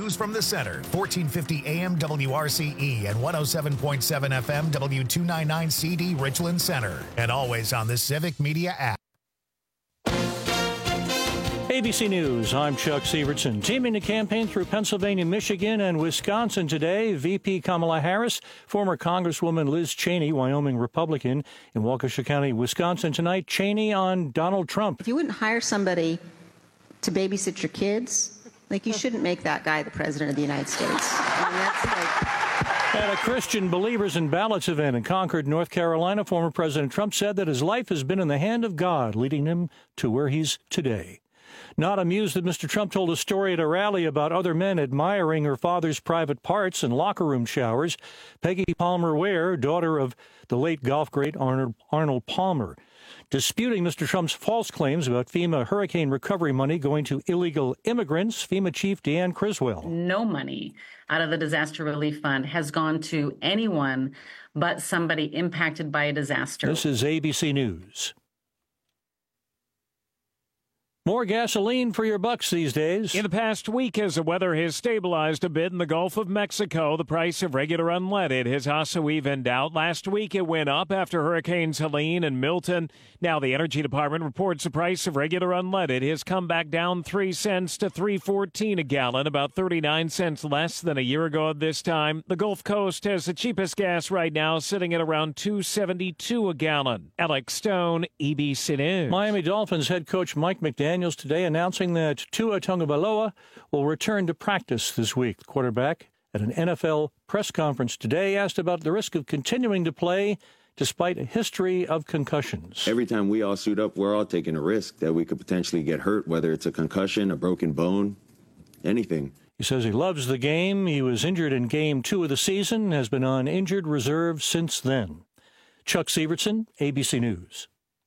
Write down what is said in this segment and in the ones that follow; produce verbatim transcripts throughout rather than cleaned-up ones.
News from the Center, fourteen fifty A M W R C E and one oh seven point seven F M W two ninety-nine C D Richland Center. And always on the Civic Media app. A B C News, I'm Chuck Sievertson. Teaming to campaign through Pennsylvania, Michigan, and Wisconsin today, V P Kamala Harris, former Congresswoman Liz Cheney, Wyoming Republican, in Waukesha County, Wisconsin tonight. Cheney on Donald Trump. If you wouldn't hire somebody to babysit your kids, like, you shouldn't make that guy the president of the United States. I mean, that's like... At a Christian Believers in Ballots event in Concord, North Carolina, former President Trump said that his life has been in the hand of God, leading him to where he's today. Not amused that Mister Trump told a story at a rally about other men admiring her father's private parts and locker room showers, Peggy Palmer Ware, daughter of the late golf great Arnold, Arnold Palmer, disputing Mister Trump's false claims about FEMA hurricane recovery money going to illegal immigrants. FEMA Chief Deanne Criswell. No money out of the Disaster Relief Fund has gone to anyone but somebody impacted by a disaster. This is A B C News. More gasoline for your bucks these days. In the past week, as the weather has stabilized a bit in the Gulf of Mexico, the price of regular unleaded has also evened out. Last week, it went up after Hurricanes Helene and Milton. Now, the Energy Department reports the price of regular unleaded has come back down three cents to three fourteen a gallon, about thirty-nine cents less than a year ago at this time. The Gulf Coast has the cheapest gas right now, sitting at around two seventy-two a gallon. Alex Stone, A B C News. Miami Dolphins head coach Mike McDaniel today announcing that Tua Tagovailoa will return to practice this week. The quarterback at an N F L press conference today asked about the risk of continuing to play despite a history of concussions. Every time we all suit up, we're all taking a risk that we could potentially get hurt, whether it's a concussion, a broken bone, anything. He says he loves the game. He was injured in game two of the season, has been on injured reserve since then. Chuck Sievertson, A B C News.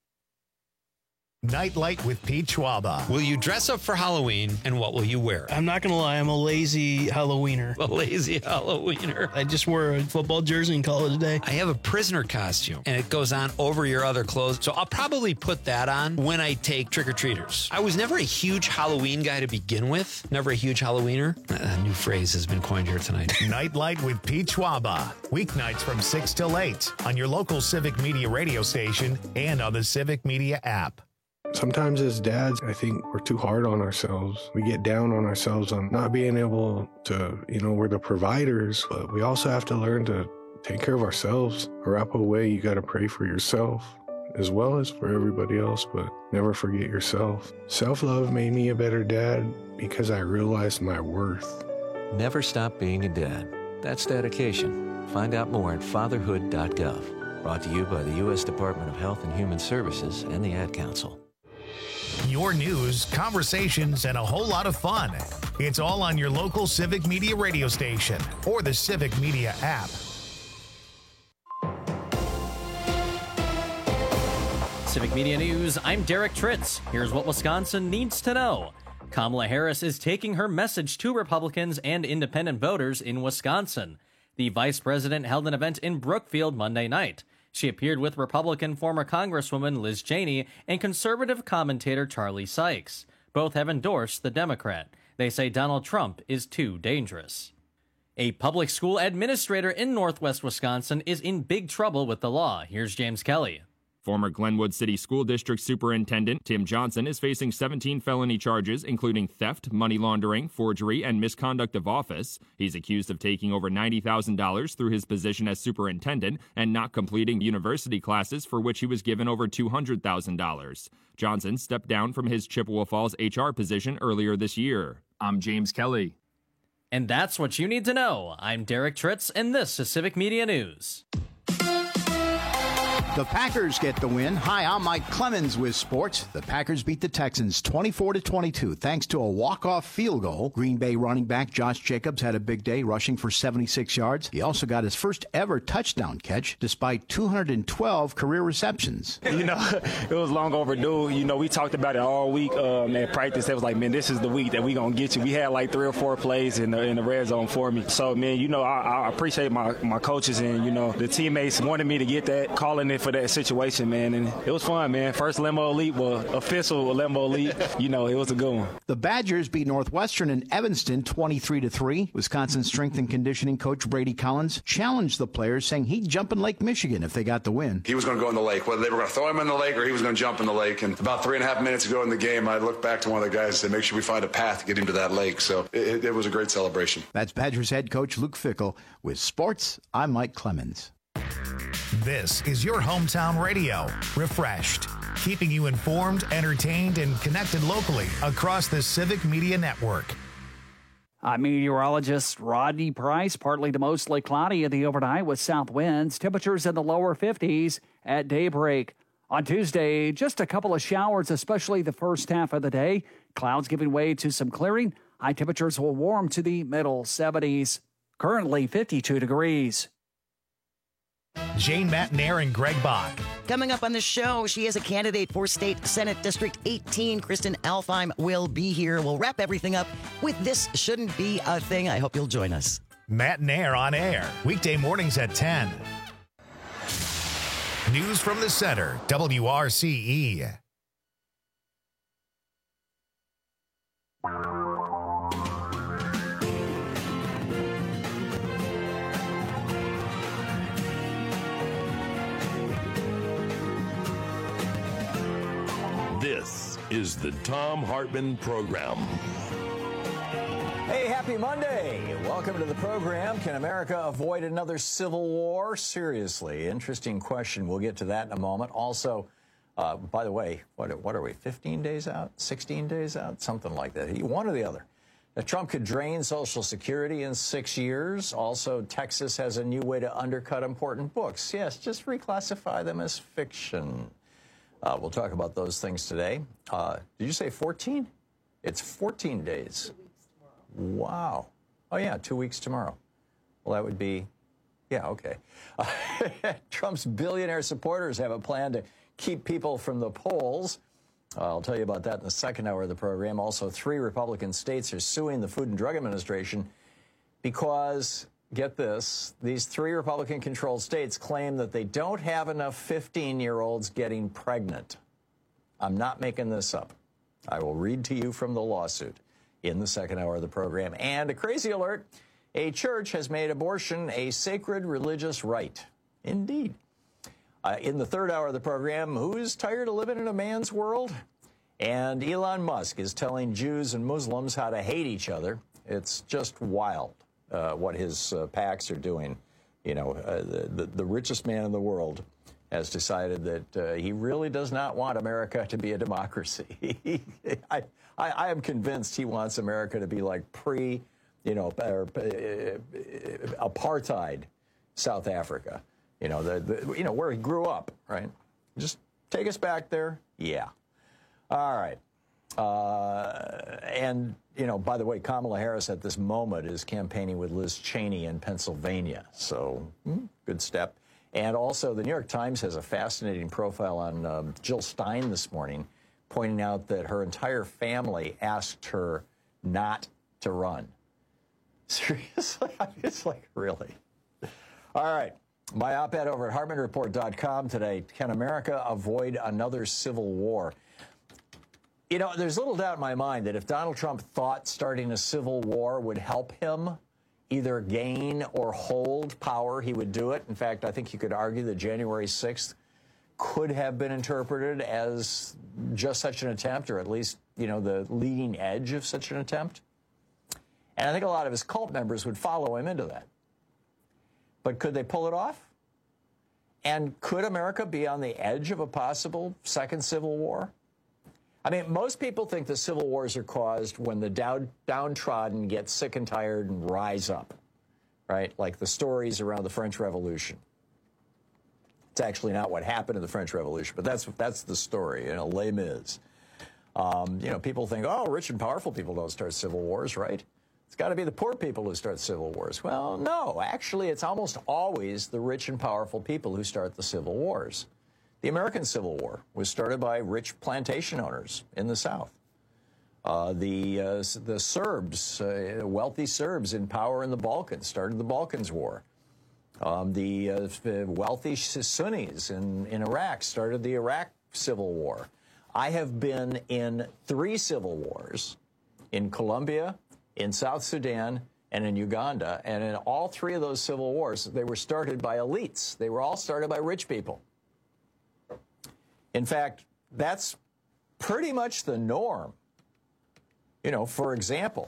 Nightlight with Pete Schwaba. Will you dress up for Halloween, and what will you wear? I'm not going to lie, I'm a lazy Halloweener. A lazy Halloweener. I just wear a football jersey in college day. I have a prisoner costume, and it goes on over your other clothes, so I'll probably put that on when I take trick-or-treaters. I was never a huge Halloween guy to begin with, never a huge Halloweener. A new phrase has been coined here tonight. Nightlight with Pete Schwaba. Weeknights from six till eight on your local Civic Media radio station and on the Civic Media app. Sometimes as dads, I think we're too hard on ourselves. We get down on ourselves on not being able to, you know, we're the providers, but we also have to learn to take care of ourselves. Arapaho way, you got to pray for yourself as well as for everybody else, but never forget yourself. Self-love made me a better dad because I realized my worth. Never stop being a dad. That's dedication. Find out more at fatherhood dot gov. Brought to you by the U S Department of Health and Human Services and the Ad Council. Your news, conversations, and a whole lot of fun. It's all on your local Civic Media radio station or the Civic Media app. Civic Media News, I'm Derek Tritz. Here's what Wisconsin needs to know. Kamala Harris is taking her message to Republicans and independent voters in Wisconsin. The vice president held an event in Brookfield Monday night. She appeared with Republican former Congresswoman Liz Cheney and conservative commentator Charlie Sykes. Both have endorsed the Democrat. They say Donald Trump is too dangerous. A public school administrator in northwest Wisconsin is in big trouble with the law. Here's James Kelly. Former Glenwood City School District Superintendent Tim Johnson is facing seventeen felony charges, including theft, money laundering, forgery, and misconduct of office. He's accused of taking over ninety thousand dollars through his position as superintendent and not completing university classes for which he was given over two hundred thousand dollars. Johnson stepped down from his Chippewa Falls H R position earlier this year. I'm James Kelly. And that's what you need to know. I'm Derek Tritz, and this is Civic Media News. The Packers get the win. Hi, I'm Mike Clemens with sports. The Packers beat the Texans twenty-four to twenty-two thanks to a walk-off field goal. Green Bay running back Josh Jacobs had a big day, rushing for seventy-six yards. He also got his first ever touchdown catch despite two hundred twelve career receptions. You know, it was long overdue. You know, we talked about it all week um, at practice. It was like, man, this is the week that we going to get you. We had like three or four plays in the, in the red zone for me. So, man, you know, I, I appreciate my, my coaches and, you know, the teammates wanted me to get that, calling it for that situation, man. And it was fun, man. First limo leap, well, official limo leap. You know, it was a good one. The Badgers beat Northwestern in Evanston twenty-three to three. Wisconsin strength and conditioning coach Brady Collins challenged the players, saying he'd jump in Lake Michigan if they got the win. He was going to go in the lake, whether they were going to throw him in the lake or he was going to jump in the lake. And about three and a half minutes ago in the game, I looked back to one of the guys and said, make sure we find a path to get him to that lake. So it, it was a great celebration. That's Badgers head coach Luke Fickell. With sports, I'm Mike Clemens. This is your hometown radio, Refreshed, keeping you informed, entertained, and connected locally across the Civic Media Network. I'm meteorologist Rodney Price. Partly to mostly cloudy in the overnight with south winds. Temperatures in the lower fifties at daybreak. On Tuesday, just a couple of showers, especially the first half of the day. Clouds giving way to some clearing. High temperatures will warm to the middle seventies. Currently fifty-two degrees. Jane Matnair and Greg Bach. Coming up on the show, she is a candidate for State Senate District eighteen. Kristen Alfheim will be here. We'll wrap everything up with This Shouldn't Be a Thing. I hope you'll join us. Matnair on air, weekday mornings at ten. News from the center, W R C E. This is the Thom Hartmann Program. Hey, happy Monday. Welcome to the program. Can America avoid another civil war? Seriously, interesting question. We'll get to that in a moment. Also, uh, by the way, what, what are we, fifteen days out, sixteen days out, something like that. One or the other. Now, Trump could drain Social Security in six years. Also, Texas has a new way to undercut important books. Yes, just reclassify them as fiction. Uh, we'll talk about those things today. Uh, did you say fourteen? It's fourteen days. Wow. Oh, yeah, two weeks tomorrow. Well, that would be, yeah, okay. Uh, Trump's billionaire supporters have a plan to keep people from the polls. Uh, I'll tell you about that in the second hour of the program. Also, three Republican states are suing the Food and Drug Administration because, get this, these three Republican-controlled states claim that they don't have enough fifteen-year-olds getting pregnant. I'm not making this up. I will read to you from the lawsuit in the second hour of the program. And a crazy alert, a church has made abortion a sacred religious right. Indeed. Uh, in the third hour of the program, who's tired of living in a man's world? And Elon Musk is telling Jews and Muslims how to hate each other. It's just wild uh, what his uh, PACs are doing. You know, uh, the, the, the richest man in the world has decided that uh, he really does not want America to be a democracy. I, I, I am convinced he wants America to be like pre, you know, uh, uh, apartheid South Africa. You know, the, the you know where he grew up, right? Just take us back there. Yeah. All right. Uh, and, you know, by the way, Kamala Harris at this moment is campaigning with Liz Cheney in Pennsylvania. So, hmm, good step. And also, the New York Times has a fascinating profile on um, Jill Stein this morning, pointing out that her entire family asked her not to run. Seriously? It's like, really? All right. My op-ed over at Hartmann Report dot com today, can America avoid another civil war? You know, there's little doubt in my mind that if Donald Trump thought starting a civil war would help him either gain or hold power, he would do it. In fact, I think you could argue that January sixth could have been interpreted as just such an attempt, or at least, you know, the leading edge of such an attempt. And I think a lot of his cult members would follow him into that. But could they pull it off? And could America be on the edge of a possible second civil war? I mean, most people think the civil wars are caused when the down, downtrodden get sick and tired and rise up, right? Like the stories around the French Revolution. It's actually not what happened in the French Revolution, but that's that's the story, you know, Les Mis. Um, you know, people think, oh, rich and powerful people don't start civil wars, right? It's got to be the poor people who start civil wars. Well, no, actually, it's almost always the rich and powerful people who start the civil wars. The American Civil War was started by rich plantation owners in the South. Uh, the uh, the Serbs, uh, wealthy Serbs in power in the Balkans, started the Balkans War. Um, the uh, wealthy Sunnis in, in Iraq started the Iraq Civil War. I have been in three civil wars, in Colombia, in South Sudan, and in Uganda. And in all three of those civil wars, they were started by elites. They were all started by rich people. In fact, that's pretty much the norm. You know, for example,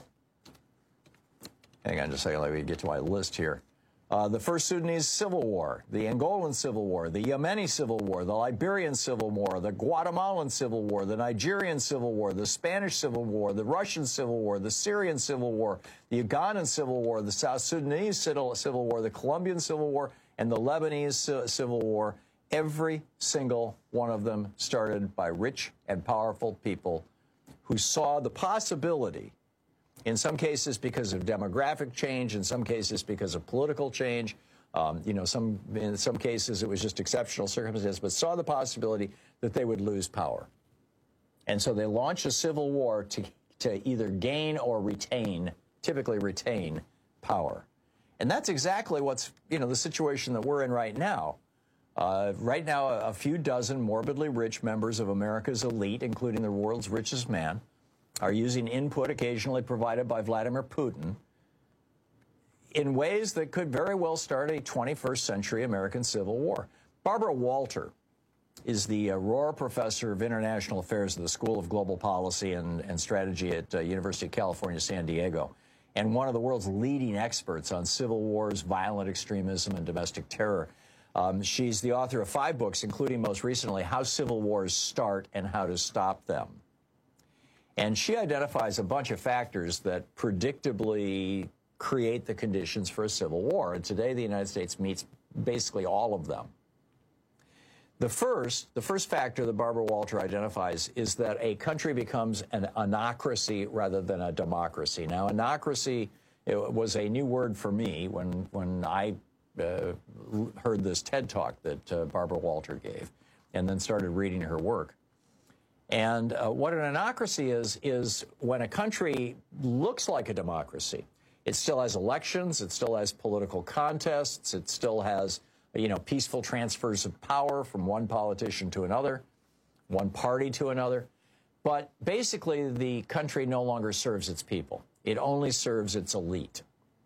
hang on just a second, let me get to my list here. Uh, the first Sudanese Civil War, the Angolan Civil War, the Yemeni Civil War, the Liberian Civil War, the Guatemalan Civil War, the Nigerian Civil War, the Spanish Civil War, the Russian Civil War, the Syrian Civil War, the Ugandan Civil War, the South Sudanese Civil War, the Colombian Civil War, and the Lebanese Civil War. Every single one of them started by rich and powerful people who saw the possibility, in some cases because of demographic change, in some cases because of political change, um, you know, some, in some cases it was just exceptional circumstances, but saw the possibility that they would lose power. And so they launched a civil war to, to either gain or retain, typically retain, power. And that's exactly what's, you know, the situation that we're in right now. Uh, right now, a, a few dozen morbidly rich members of America's elite, including the world's richest man, are using input occasionally provided by Vladimir Putin in ways that could very well start a twenty-first century American Civil War. Barbara Walter is the uh, Rohr Professor of International Affairs at the School of Global Policy and, and Strategy at uh, University of California, San Diego, and one of the world's leading experts on civil wars, violent extremism, and domestic terror. Um, she's the author of five books, including most recently, How Civil Wars Start and How to Stop Them. And she identifies a bunch of factors that predictably create the conditions for a civil war. And today, the United States meets basically all of them. The first, the first factor that Barbara Walter identifies is that a country becomes an anocracy rather than a democracy. Now, anocracy it was a new word for me when, when I uh, heard this TED Talk that uh, Barbara Walter gave and then started reading her work. And uh, what an anocracy is, is when a country looks like a democracy. It still has elections, it still has political contests, it still has, you know, peaceful transfers of power from one politician to another, one party to another. But basically, the country no longer serves its people. It only serves its elite.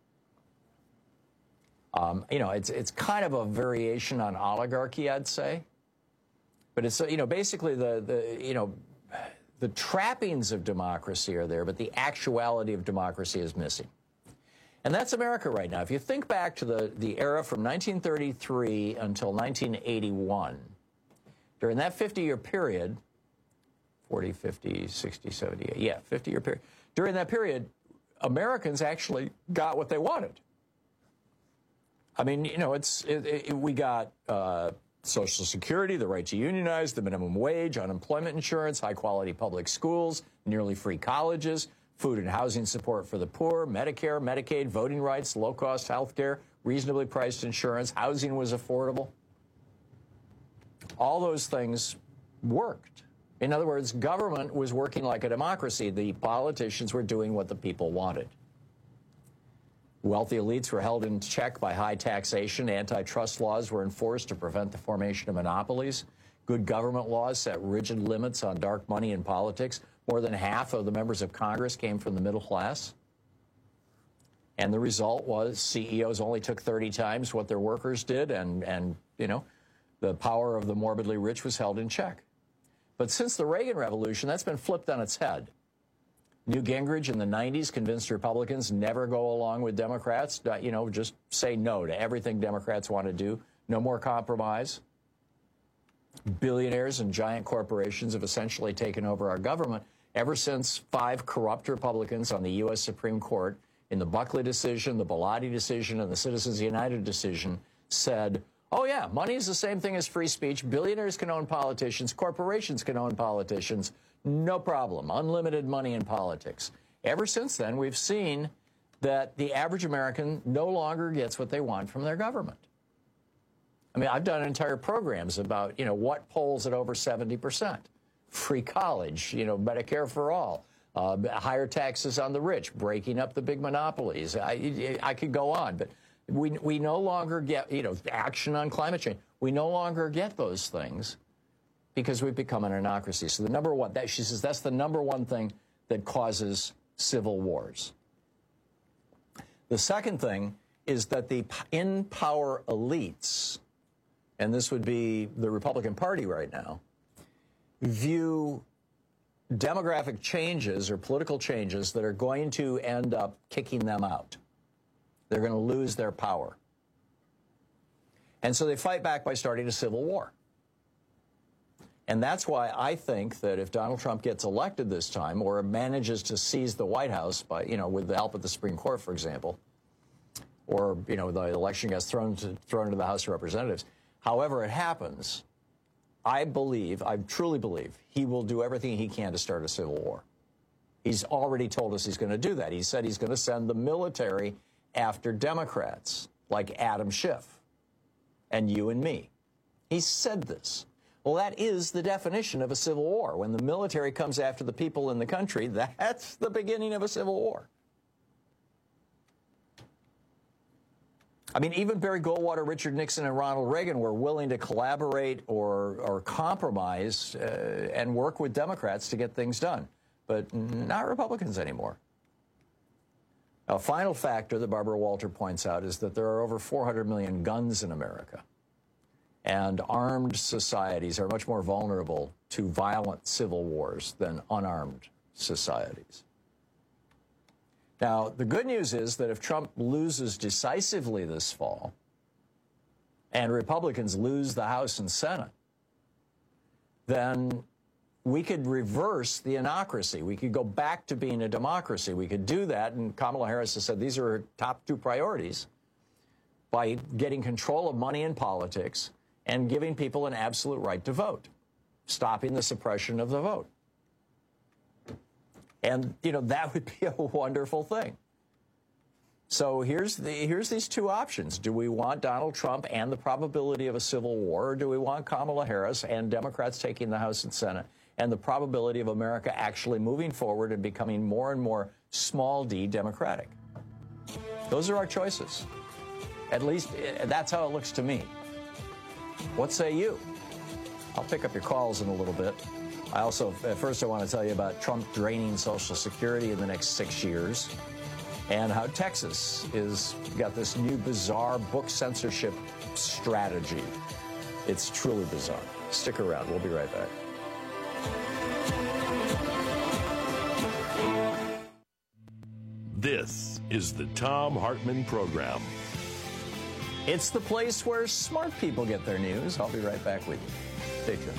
Um, you know, it's, it's kind of a variation on oligarchy, I'd say. But it's, you know, basically the, the, you know, the trappings of democracy are there, but the actuality of democracy is missing. And that's America right now. If you think back to the, the era from nineteen thirty-three until nineteen eighty-one, during that fifty-year period, forty, fifty, sixty, seventy, yeah, fifty-year period, during that period, Americans actually got what they wanted. I mean, you know, it's, it, it, we got uh, Social Security, the right to unionize, the minimum wage, unemployment insurance, high-quality public schools, nearly free colleges, food and housing support for the poor, Medicare, Medicaid, voting rights, low-cost health care, reasonably priced insurance, housing was affordable. All those things worked. In other words, government was working like a democracy. The politicians were doing what the people wanted. Wealthy elites were held in check by high taxation. Antitrust laws were enforced to prevent the formation of monopolies. Good government laws set rigid limits on dark money in politics. More than half of the members of Congress came from the middle class. And the result was C E Os only took thirty times what their workers did, and, and you know, the power of the morbidly rich was held in check. But since the Reagan Revolution, that's been flipped on its head. Newt Gingrich in the nineties convinced Republicans never go along with Democrats, you know, just say no to everything Democrats want to do, no more compromise. Billionaires and giant corporations have essentially taken over our government ever since five corrupt Republicans on the U S Supreme Court in the Buckley decision, the Bellotti decision, and the Citizens United decision said, oh, yeah, money is the same thing as free speech. Billionaires can own politicians. Corporations can own politicians. No problem. Unlimited money in politics. Ever since then, we've seen that the average American no longer gets what they want from their government. I mean, I've done entire programs about, you know, what polls at over seventy percent. Free college, you know, Medicare for all, uh, higher taxes on the rich, breaking up the big monopolies. I, I could go on, but We, we no longer get, you know, action on climate change. We no longer get those things because we've become an anocracy. So the number one, that she says that's the number one thing that causes civil wars. The second thing is that the in-power elites, and this would be the Republican Party right now, view demographic changes or political changes that are going to end up kicking them out. They're going to lose their power. And so they fight back by starting a civil war. And that's why I think that if Donald Trump gets elected this time or manages to seize the White House by, you know, with the help of the Supreme Court, for example, or, you know, the election gets thrown to, thrown into the House of Representatives, however it happens, I believe, I truly believe, he will do everything he can to start a civil war. He's already told us he's going to do that. He said he's going to send the military after Democrats like Adam Schiff and you and me. He said this. Well, that is the definition of a civil war. When the military comes after the people in the country, that's the beginning of a civil war. I mean, even Barry Goldwater, Richard Nixon, and Ronald Reagan were willing to collaborate or, or compromise uh, and work with Democrats to get things done, but not Republicans anymore. A final factor that Barbara Walter points out is that there are over four hundred million guns in America, and armed societies are much more vulnerable to violent civil wars than unarmed societies. Now, the good news is that if Trump loses decisively this fall and Republicans lose the House and Senate, then we could reverse the anocracy. We could go back to being a democracy. We could do that, and Kamala Harris has said these are her top two priorities, by getting control of money in politics and giving people an absolute right to vote, stopping the suppression of the vote. And, you know, that would be a wonderful thing. So here's the here's these two options. Do we want Donald Trump and the probability of a civil war, or do we want Kamala Harris and Democrats taking the House and Senate and the probability of America actually moving forward and becoming more and more small d democratic? Those are our choices. At least that's how it looks to me. What say you? I'll pick up your calls in a little bit. I also, at first I want to tell you about Trump draining Social Security in the next six years and how Texas is got this new bizarre book censorship strategy. It's truly bizarre. Stick around. We'll be right back. This is the Thom Hartmann Program. It's the place where smart people get their news. I'll be right back with you. Stay tuned.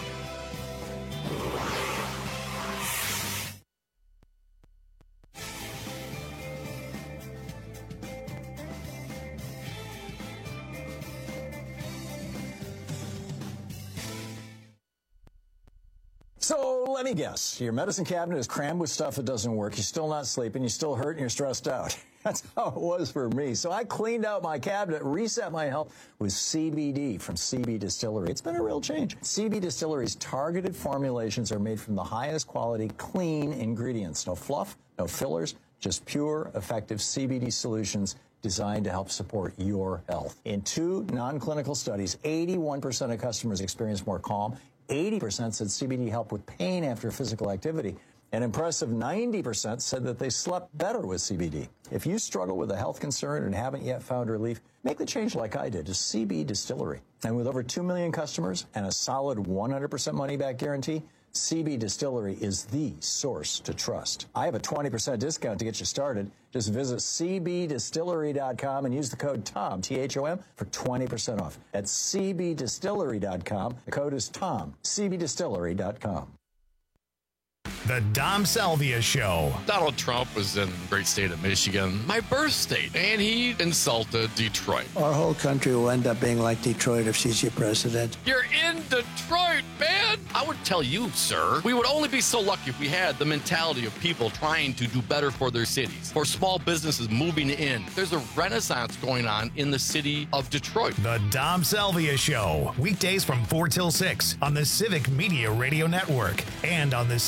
So let me guess, your medicine cabinet is crammed with stuff that doesn't work. You're still not sleeping. You're still hurt and you're stressed out. That's how it was for me. So I cleaned out my cabinet, reset my health with C B D from C B Distillery. It's been a real change. C B Distillery's targeted formulations are made from the highest quality, clean ingredients. No fluff, no fillers, just pure, effective C B D solutions designed to help support your health. In two non-clinical studies, eighty-one percent of customers experienced more calm. eighty percent said C B D helped with pain after physical activity. An impressive ninety percent said that they slept better with C B D. If you struggle with a health concern and haven't yet found relief, make the change like I did to C B Distillery. And with over two million customers and a solid one hundred percent money-back guarantee, C B Distillery is the source to trust. I have a twenty percent discount to get you started. Just visit C B distillery dot com and use the code TOM, T H O M, for twenty percent off. That's C B distillery dot com. The code is TOM, C B distillery dot com. The Dom Salvia Show. Donald Trump was in the great state of Michigan, my birth state, and he insulted Detroit. Our whole country will end up being like Detroit if she's your president. You're in Detroit, man! I would tell you, sir, we would only be so lucky if we had the mentality of people trying to do better for their cities, for small businesses moving in. There's a renaissance going on in the city of Detroit. The Dom Salvia Show. Weekdays from four till six on the Civic Media Radio Network and on the Civic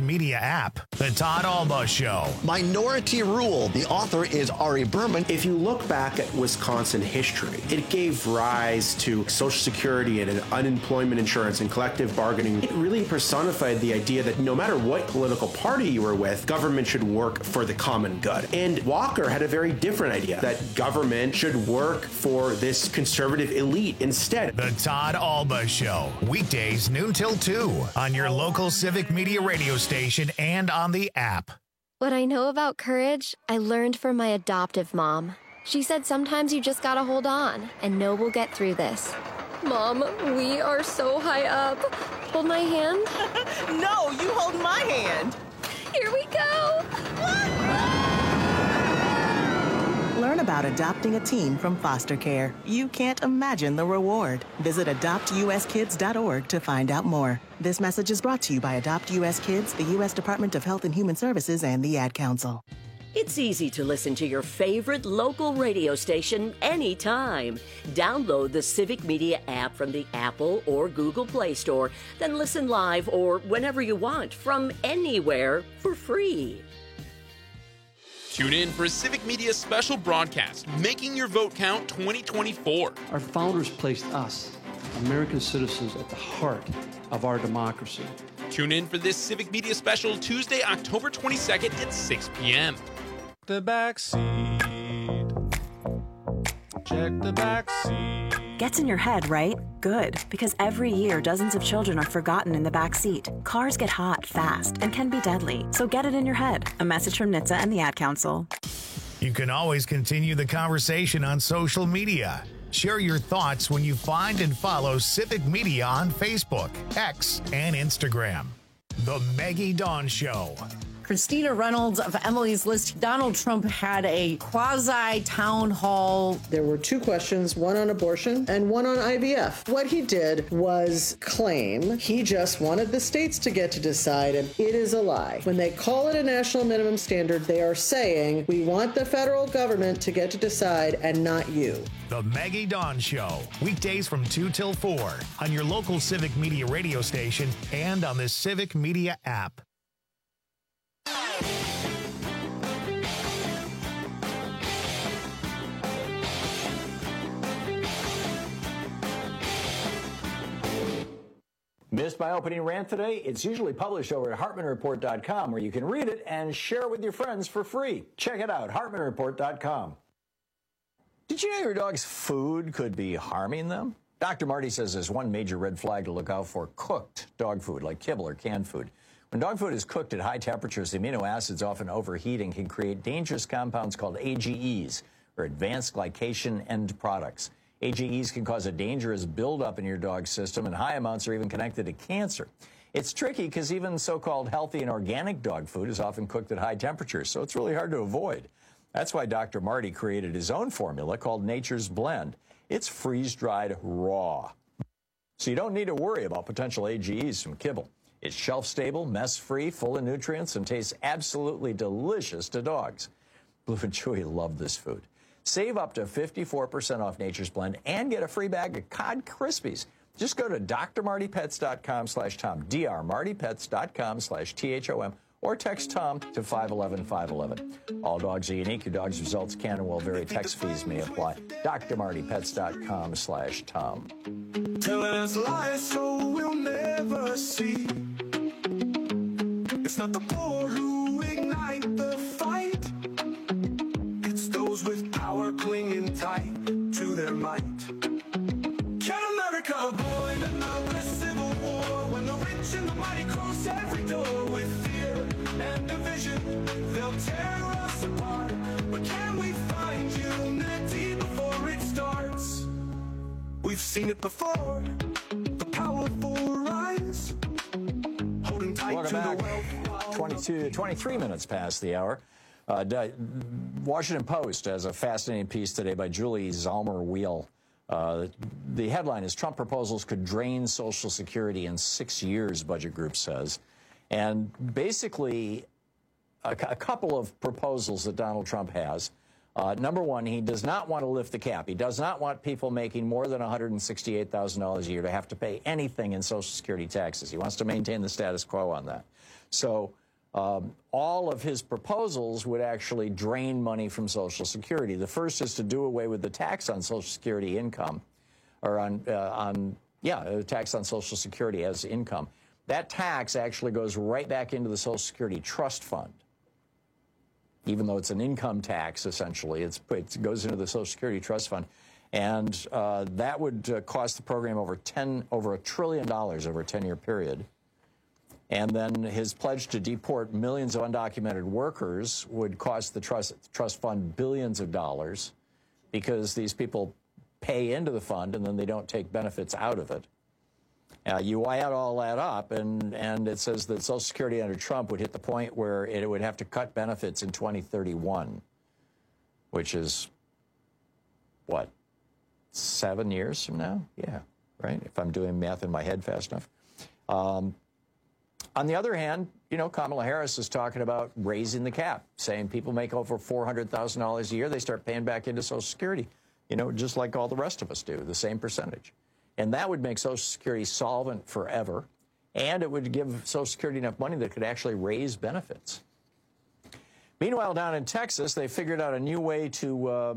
Media app. The Todd Alba Show. Minority Rule. The author is Ari Berman. If you look back at Wisconsin history, it gave rise to Social Security and unemployment insurance and collective bargaining. It really personified the idea that no matter what political party you were with, government should work for the common good. And Walker had a very different idea, that government should work for this conservative elite instead. The Todd Alba Show. Weekdays noon till two on your local Civic Media radio station and on the app. What I know about courage, I learned from my adoptive mom. She said sometimes you just gotta hold on and know we'll get through this. Mom, we are so high up. Hold my hand. No, you hold my hand. Here we go. Learn about adopting a teen from foster care. You can't imagine the reward. Visit adopt u s kids dot org to find out more. This message is brought to you by Adopt U S Kids, the U S Department of Health and Human Services, and the Ad Council. It's easy to listen to your favorite local radio station anytime. Download the Civic Media app from the Apple or Google Play Store, then listen live or whenever you want from anywhere for free. Tune in for a Civic Media special broadcast, Making Your Vote Count twenty twenty-four. Our founders placed us, American citizens, at the heart of our democracy. Tune in for this Civic Media special Tuesday, October twenty-second at six p.m. The back seat. Check the back seat. Gets in your head, right? Good, because every year dozens of children are forgotten in the back seat. Cars get hot fast and can be deadly, so get it in your head. A message from N H T S A and the Ad Council. You can always continue the conversation on social media. Share your thoughts when you find and follow Civic Media on Facebook, X, and Instagram. The Maggie Dawn Show. Christina Reynolds of Emily's List. Donald Trump had a quasi-town hall. There were two questions, one on abortion and one on I V F. What he did was claim he just wanted the states to get to decide, and it is a lie. When they call it a national minimum standard, they are saying, we want the federal government to get to decide and not you. The Maggie Dawn Show. Weekdays from two till four on your local Civic Media radio station and on the Civic Media app. Missed my opening rant today? It's usually published over at Hartman Report dot com, where you can read it and share it with your friends for free. Check it out, Hartman Report dot com. Did you know your dog's food could be harming them? Doctor Marty says there's one major red flag to look out for: cooked dog food, like kibble or canned food. When dog food is cooked at high temperatures, the amino acids often overheat and can create dangerous compounds called A G Es, or advanced glycation end products. A G Es can cause a dangerous buildup in your dog's system, and high amounts are even connected to cancer. It's tricky because even so-called healthy and organic dog food is often cooked at high temperatures, so it's really hard to avoid. That's why Doctor Marty created his own formula called Nature's Blend. It's freeze-dried raw, so you don't need to worry about potential A G Es from kibble. It's shelf-stable, mess-free, full of nutrients, and tastes absolutely delicious to dogs. Blue and Chewy love this food. Save up to fifty-four percent off Nature's Blend and get a free bag of Cod Krispies. Just go to D R Marty Pets dot com slash Tom, D R Marty Pets dot com slash T H O M, or text Tom to five one one five one one. All dogs are unique. Your dog's results can and will vary. Text fees may apply. D R Marty Pets dot com slash Tom. Telling us lies so we'll never see. It's not the poor who ignite the fight. It's those with power clinging tight to their might. Can America avoid another civil war when the rich and the mighty cross every door with fear and division? They'll tear us apart. But can we find unity before it starts? We've seen it before. The powerful rise. Holding tight Welcome to back. the wealth. twenty-two, twenty-three minutes past the hour. Uh, Washington Post has a fascinating piece today by Julie Zalmer-Wheel. Uh, the headline is Trump proposals could drain Social Security in six years, budget group says. And basically, a, a couple of proposals that Donald Trump has. Uh, number one, he does not want to lift the cap. He does not want people making more than one hundred sixty-eight thousand dollars a year to have to pay anything in Social Security taxes. He wants to maintain the status quo on that. So um, all of his proposals would actually drain money from Social Security. The first is to do away with the tax on Social Security income, or on, uh, on yeah, a tax on Social Security as income. That tax actually goes right back into the Social Security Trust Fund. Even though it's an income tax, essentially, it's, it goes into the Social Security Trust Fund. And uh, that would uh, cost the program over ten, over a trillion dollars over a ten-year period. And then his pledge to deport millions of undocumented workers would cost the trust, trust fund billions of dollars, because these people pay into the fund and then they don't take benefits out of it. Uh, you add all that up, and, and it says that Social Security under Trump would hit the point where it would have to cut benefits in twenty thirty-one, which is, what, seven years from now? Yeah, right, if I'm doing math in my head fast enough. Um, on the other hand, you know, Kamala Harris is talking about raising the cap, saying people make over four hundred thousand dollars a year, they start paying back into Social Security, you know, just like all the rest of us do, the same percentage. And that would make Social Security solvent forever, and it would give Social Security enough money that could actually raise benefits. Meanwhile, down in Texas, they figured out a new way to uh,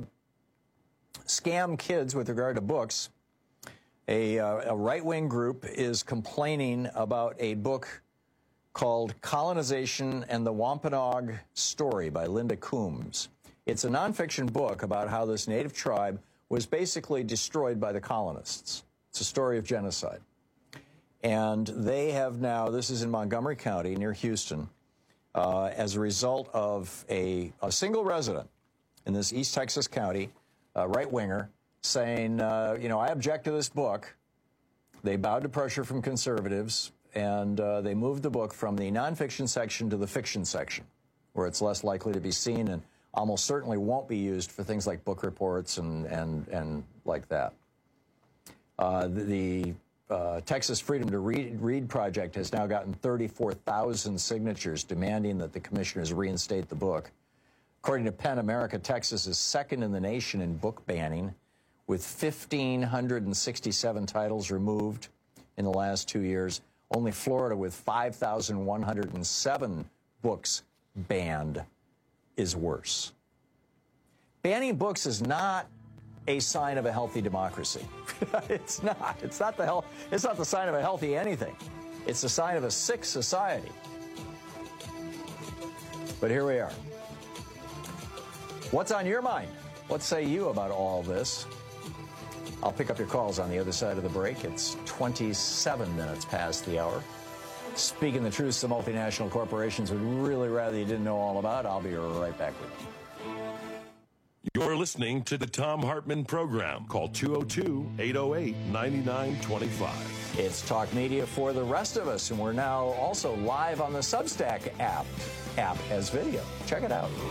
scam kids with regard to books. A, uh, a right-wing group is complaining about a book called Colonization and the Wampanoag Story by Linda Coombs. It's a nonfiction book about how this native tribe was basically destroyed by the colonists. It's a story of genocide. And they have now, this is in Montgomery County near Houston, uh, as a result of a, a single resident in this East Texas county, a right-winger, saying, uh, you know, I object to this book. They bowed to pressure from conservatives, and uh, they moved the book from the nonfiction section to the fiction section, where it's less likely to be seen and almost certainly won't be used for things like book reports and, and, and like that. Uh, the the uh, Texas Freedom to Read, Read Project has now gotten thirty-four thousand signatures demanding that the commissioners reinstate the book. According to PEN America, Texas is second in the nation in book banning, with one thousand five hundred sixty-seven titles removed in the last two years. Only Florida, with five thousand one hundred seven books banned, is worse. Banning books is not a sign of a healthy democracy. It's not. It's not the hel- It's not the sign of a healthy anything. It's the sign of a sick society. But here we are. What's on your mind? What say you about all this? I'll pick up your calls on the other side of the break. It's twenty-seven minutes past the hour. Speaking the truth, some multinational corporations would really rather you didn't know all about. I'll be right back with you. You're listening to the Thom Hartmann Program. Call two oh two, eight oh eight, nine nine two five. It's talk media for the rest of us, and we're now also live on the Substack app, app as video. Check it out.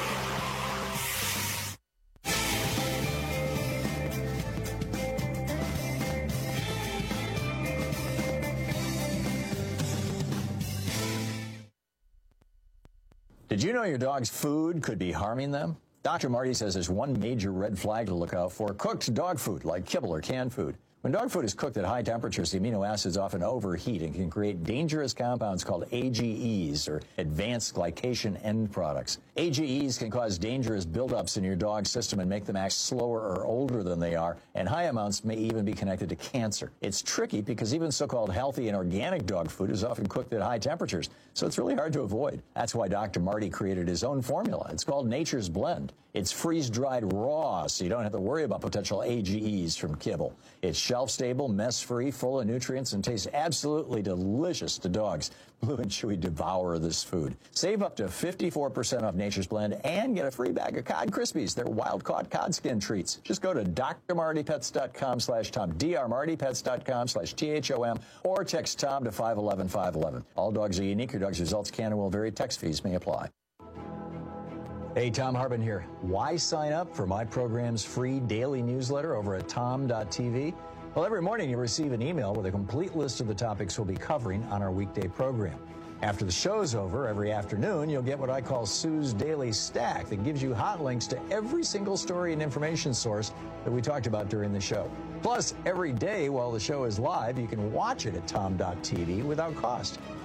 Did you know your dog's food could be harming them? Doctor Marty says there's one major red flag to look out for: cooked dog food, like kibble or canned food. When dog food is cooked at high temperatures, the amino acids often overheat and can create dangerous compounds called A G Es, or advanced glycation end products. A G Es can cause dangerous buildups in your dog's system and make them act slower or older than they are, and high amounts may even be connected to cancer. It's tricky because even so-called healthy and organic dog food is often cooked at high temperatures, so it's really hard to avoid. That's why Doctor Marty created his own formula. It's called Nature's Blend. It's freeze-dried raw, so you don't have to worry about potential A G Es from kibble. It's shelf-stable, mess-free, full of nutrients, and tastes absolutely delicious to dogs. Blue and Chewy devour this food. Save up to fifty-four percent off Nature's Blend and get a free bag of Cod Krispies. They're wild-caught cod skin treats. Just go to drmartypets.com slash Tom, drmartypets.com slash T H O M, or text Tom to five one one, five one one. All dogs are unique. Your dog's results can and will vary. Text fees may apply. Hey, Thom Hartmann here. Why sign up for my program's free daily newsletter over at tom dot t v? Well, every morning you receive an email with a complete list of the topics we'll be covering on our weekday program. After the show's over, every afternoon, you'll get what I call Sue's Daily Stack that gives you hot links to every single story and information source that we talked about during the show. Plus, every day while the show is live, you can watch it at tom dot t v without cost.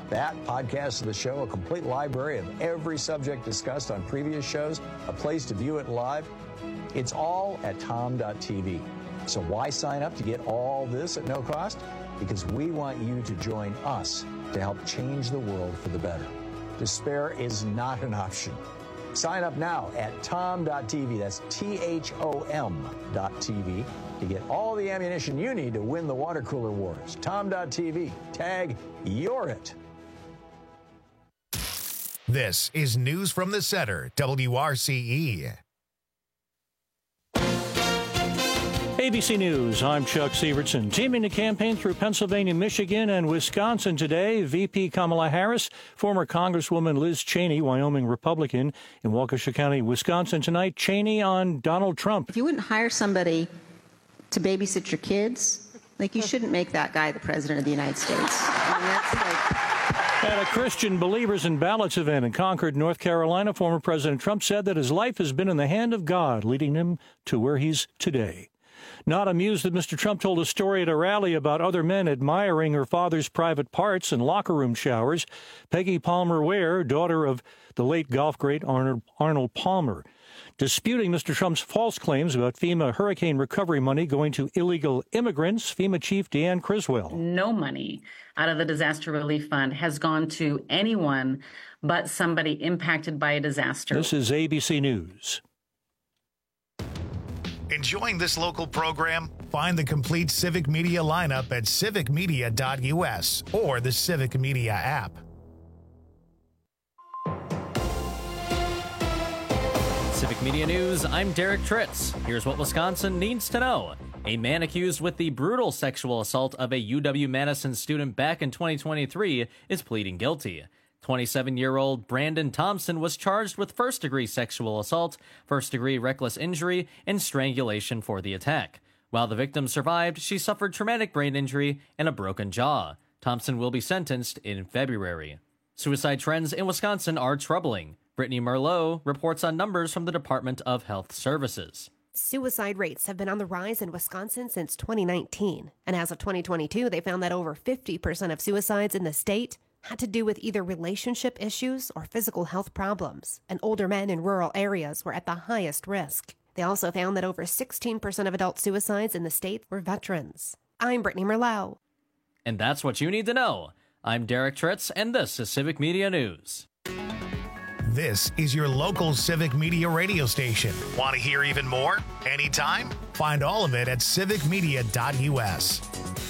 that, podcasts of the show, a complete library of every subject discussed on previous shows, a place to view it live. It's all at tom dot t v. So why sign up to get all this at no cost? Because we want you to join us to help change the world for the better. Despair is not an option. Sign up now at tom dot t v. That's T H O M dot T V to get all the ammunition you need to win the water cooler wars. tom dot t v. Tag You're It. This is News from the Center, W R C E. A B C News, I'm Chuck Sievertson. Teaming to campaign through Pennsylvania, Michigan, and Wisconsin today, V P Kamala Harris, former Congresswoman Liz Cheney, Wyoming Republican, in Waukesha County, Wisconsin tonight. Cheney on Donald Trump. If you wouldn't hire somebody to babysit your kids, like, you shouldn't make that guy the president of the United States. I mean, that's like... At a Christian Believers in Ballots event in Concord, North Carolina, former President Trump said that his life has been in the hand of God, leading him to where he's today. Not amused that Mister Trump told a story at a rally about other men admiring her father's private parts and locker room showers, Peggy Palmer Ware, daughter of the late golf great Arnold, Arnold Palmer, disputing Mister Trump's false claims about FEMA hurricane recovery money going to illegal immigrants. FEMA Chief Deanne Criswell. No money out of the disaster relief fund has gone to anyone but somebody impacted by a disaster. This is A B C News. Enjoying this local program? Find the complete Civic Media lineup at civic media dot u s or the Civic Media app. Civic Media News, I'm Derek Tritz. Here's what Wisconsin needs to know. A man accused with the brutal sexual assault of a U W-Madison student back in twenty twenty-three is pleading guilty. twenty-seven-year-old Brandon Thompson was charged with first-degree sexual assault, first-degree reckless injury, and strangulation for the attack. While the victim survived, she suffered traumatic brain injury and a broken jaw. Thompson will be sentenced in February. Suicide trends in Wisconsin are troubling. Brittany Merlot reports on numbers from the Department of Health Services. Suicide rates have been on the rise in Wisconsin since twenty nineteen. And as of twenty twenty-two, they found that over fifty percent of suicides in the state had to do with either relationship issues or physical health problems, and older men in rural areas were at the highest risk. They also found that over sixteen percent of adult suicides in the state were veterans. I'm Brittany Merlot. And that's what you need to know. I'm Derek Tritz, and this is Civic Media News. This is your local Civic Media radio station. Want to hear even more? Anytime? Find all of it at civic media dot u s.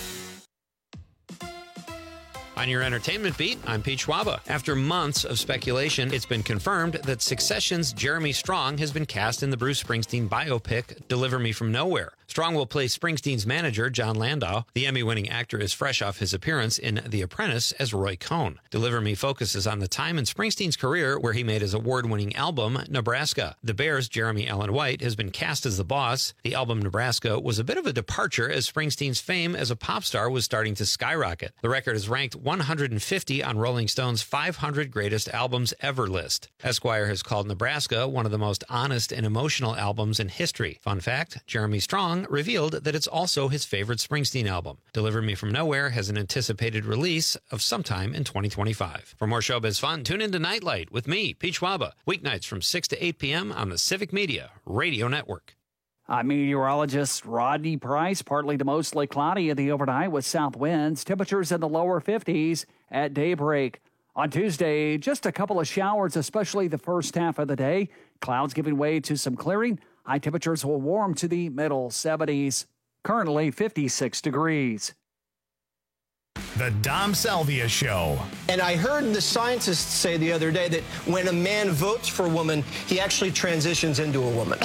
On your entertainment beat, I'm Pete Schwaba. After months of speculation, it's been confirmed that Succession's Jeremy Strong has been cast in the Bruce Springsteen biopic, Deliver Me From Nowhere. Strong will play Springsteen's manager, John Landau. The Emmy-winning actor is fresh off his appearance in The Apprentice as Roy Cohn. Deliver Me focuses on the time in Springsteen's career where he made his award-winning album, Nebraska. The Bears' Jeremy Allen White has been cast as the boss. The album Nebraska was a bit of a departure as Springsteen's fame as a pop star was starting to skyrocket. The record is ranked one hundred fifty on Rolling Stone's five hundred Greatest Albums Ever list. Esquire has called Nebraska one of the most honest and emotional albums in history. Fun fact, Jeremy Strong revealed that it's also his favorite Springsteen album. Deliver Me From Nowhere has an anticipated release of sometime in twenty twenty-five. For more showbiz fun, tune into Nightlight with me, Pete Schwaba, weeknights from six to eight p.m. on the Civic Media Radio Network. Uh, meteorologist Rodney Price, partly to mostly cloudy in the overnight with south winds. Temperatures in the lower fifties at daybreak. On Tuesday, just a couple of showers, especially the first half of the day. Clouds giving way to some clearing. High temperatures will warm to the middle seventies. Currently fifty-six degrees. The Dom Salvia Show. And I heard the scientists say the other day that when a man votes for a woman, he actually transitions into a woman.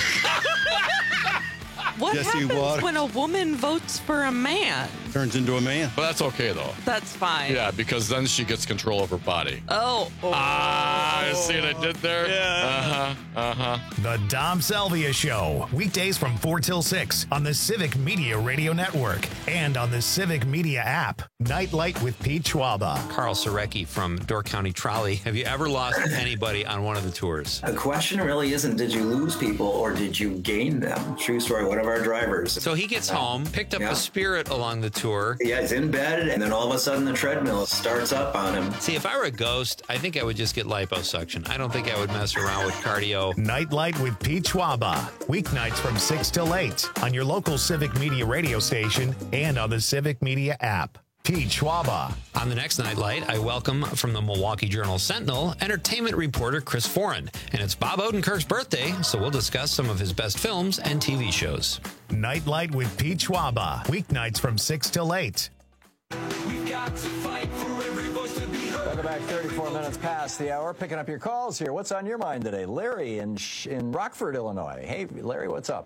What Jesse happens Water. when a woman votes for a man? Turns into a man. But that's okay, though. That's fine. Yeah, because then she gets control of her body. Oh. oh. Ah, you see what I did there? Yeah. Uh-huh, uh-huh. The Dom Salvia Show. Weekdays from four till six on the Civic Media Radio Network and on the Civic Media app. Nightlight with Pete Schwaba. Carl Sarecki from Door County Trolley. Have you ever lost anybody on one of the tours? The question really isn't did you lose people or did you gain them? True story, one of our drivers. So he gets home, picked up yeah. a spirit along the tour. tour. Yeah, it's in bed, and then all of a sudden the treadmill starts up on him. See, if I were a ghost, I think I would just get liposuction. I don't think I would mess around with cardio. Nightlight with Pete Schwaba. Weeknights from six till eight on your local Civic Media radio station and on the Civic Media app. Pete Schwaba. On the next Nightlight, I welcome from the Milwaukee Journal-Sentinel entertainment reporter Chris Foran. And it's Bob Odenkirk's birthday, so we'll discuss some of his best films and T V shows. Nightlight with Pete Schwaba. Weeknights from six till eight. We've got to fight for every voice to be heard. Welcome back, thirty-four minutes past the hour. Picking up your calls here. What's on your mind today? Larry in, in Rockford, Illinois. Hey, Larry, what's up?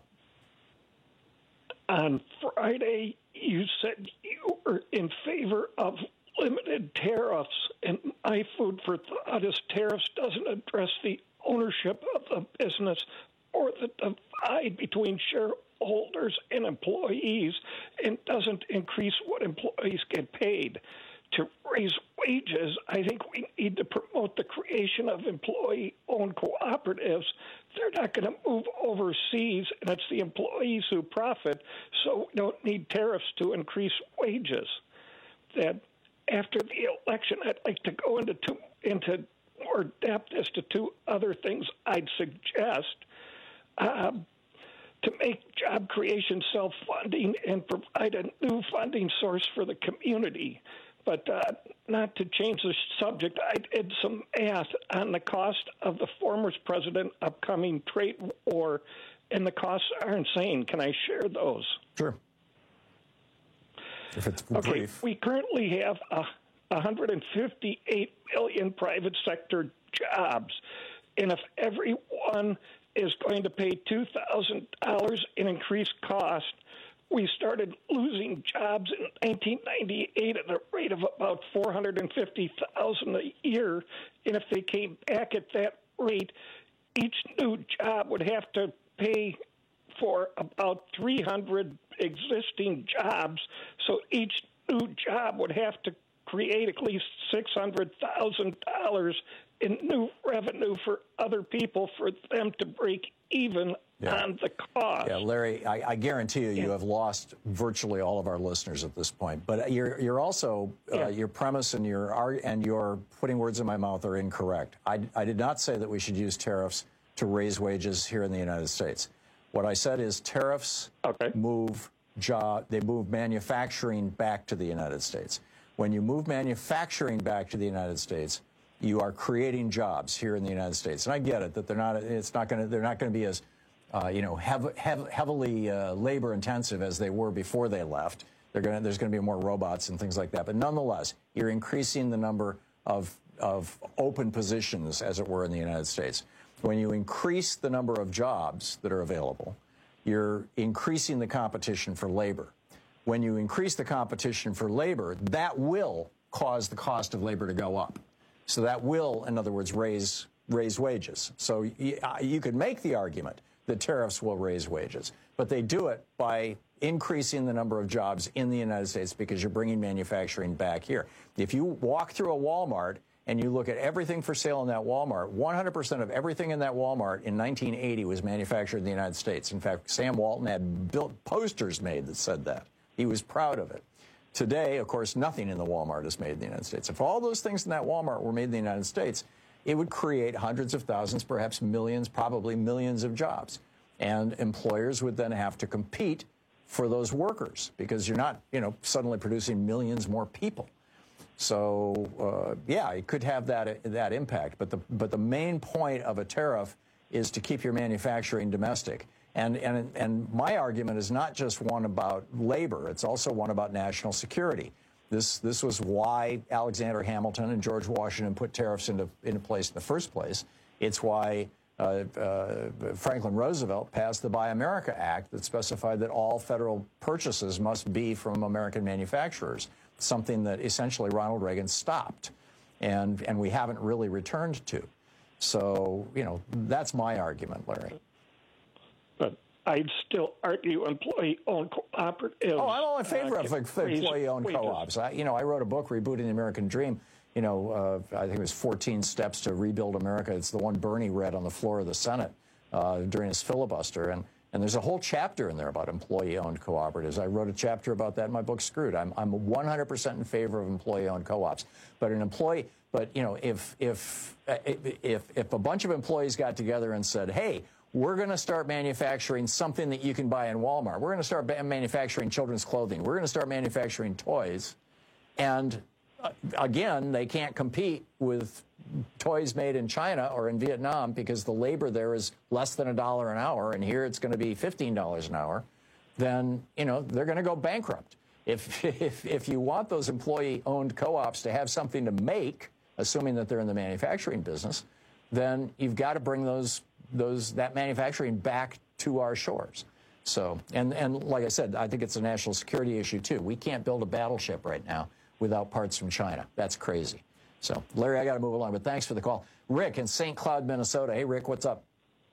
On Friday, you said you were in favor of limited tariffs, and my food for thought is tariffs doesn't address the ownership of the business or the divide between shareholders and employees, and doesn't increase what employees get paid. To raise wages, I think we need to promote the creation of employee-owned cooperatives. They're not going to move overseas, and it's the employees who profit, so we don't need tariffs to increase wages. That after the election, I'd like to go into two, into more depth as to two other things I'd suggest. Um, to make job creation self-funding and provide a new funding source for the community. But uh, not to change the subject, I did some math on the cost of the former president's upcoming trade war, and the costs are insane. Can I share those? Sure. If it's okay, brief. We currently have uh, one hundred fifty-eight million private sector jobs, and if everyone is going to pay two thousand dollars in increased cost, we started losing jobs in nineteen ninety-eight at a rate of about four hundred fifty thousand a year. And if they came back at that rate, each new job would have to pay for about three hundred existing jobs. So each new job would have to create at least six hundred thousand dollars in new revenue for other people for them to break even Yeah. on the cost. Yeah, Larry, I, I guarantee you, you Yeah. have lost virtually all of our listeners at this point. But you're you're also uh, Yeah. your premise and your ar- and your putting words in my mouth are incorrect. I, I did not say that we should use tariffs to raise wages here in the United States. What I said is tariffs move job they move manufacturing back to the United States. When you move manufacturing back to the United States, you are creating jobs here in the United States. And I get it that they're not. It's not going to. They're not going to be as Uh, you know, hev- hev- heavily uh, labor-intensive as they were before they left. They're going there's going to be more robots and things like that. But nonetheless, you're increasing the number of, of open positions, as it were, in the United States. When you increase the number of jobs that are available, you're increasing the competition for labor. When you increase the competition for labor, that will cause the cost of labor to go up. So that will, in other words, raise raise wages. So you, uh, you could make the argument that tariffs will raise wages, but they do it by increasing the number of jobs in the United States because you're bringing manufacturing back here. If you walk through a Walmart and you look at everything for sale in that Walmart, one hundred percent of everything in that Walmart in nineteen eighty was manufactured in the United States. In fact, Sam Walton had built posters made that said that. He was proud of it. Today, of course, nothing in the Walmart is made in the United States. If all those things in that Walmart were made in the United States, it would create hundreds of thousands, perhaps millions, probably millions of jobs. And employers would then have to compete for those workers because you're not, you know, suddenly producing millions more people. So, uh, yeah, it could have that that impact. But the but the main point of a tariff is to keep your manufacturing domestic. And and and my argument is not just one about labor; it's also one about national security. This this was why Alexander Hamilton and George Washington put tariffs into into place in the first place. It's why uh, uh, Franklin Roosevelt passed the Buy America Act that specified that all federal purchases must be from American manufacturers, something that essentially Ronald Reagan stopped, and and we haven't really returned to. So, you know, that's my argument, Larry. But I'd still argue employee-owned cooperatives. Oh, I'm all in favor uh, of can raise employee-owned wages. co-ops. I, you know, I wrote a book, Rebooting the American Dream. You know, uh, I think it was fourteen Steps to Rebuild America. It's the one Bernie read on the floor of the Senate uh, during his filibuster. And, And there's a whole chapter in there about employee-owned cooperatives. I wrote a chapter about that in my book, Screwed. I'm, I'm one hundred percent in favor of employee-owned co-ops. But an employee, but you know, if if if if a bunch of employees got together and said, "Hey, we're going to start manufacturing something that you can buy in Walmart. We're going to start manufacturing children's clothing. We're going to start manufacturing toys," and uh, again, they can't compete with toys made in China or in Vietnam because the labor there is less than a dollar an hour, and here it's going to be fifteen dollars an hour, then, you know, they're going to go bankrupt. If, if, if you want those employee-owned co-ops to have something to make, assuming that they're in the manufacturing business, then you've got to bring those, those, that manufacturing back to our shores. So, and, and like I said, I think it's a national security issue, too. We can't build a battleship right now without parts from China. That's crazy. So, Larry, I got to move along, but thanks for the call. Rick in Saint Cloud, Minnesota. Hey, Rick, what's up?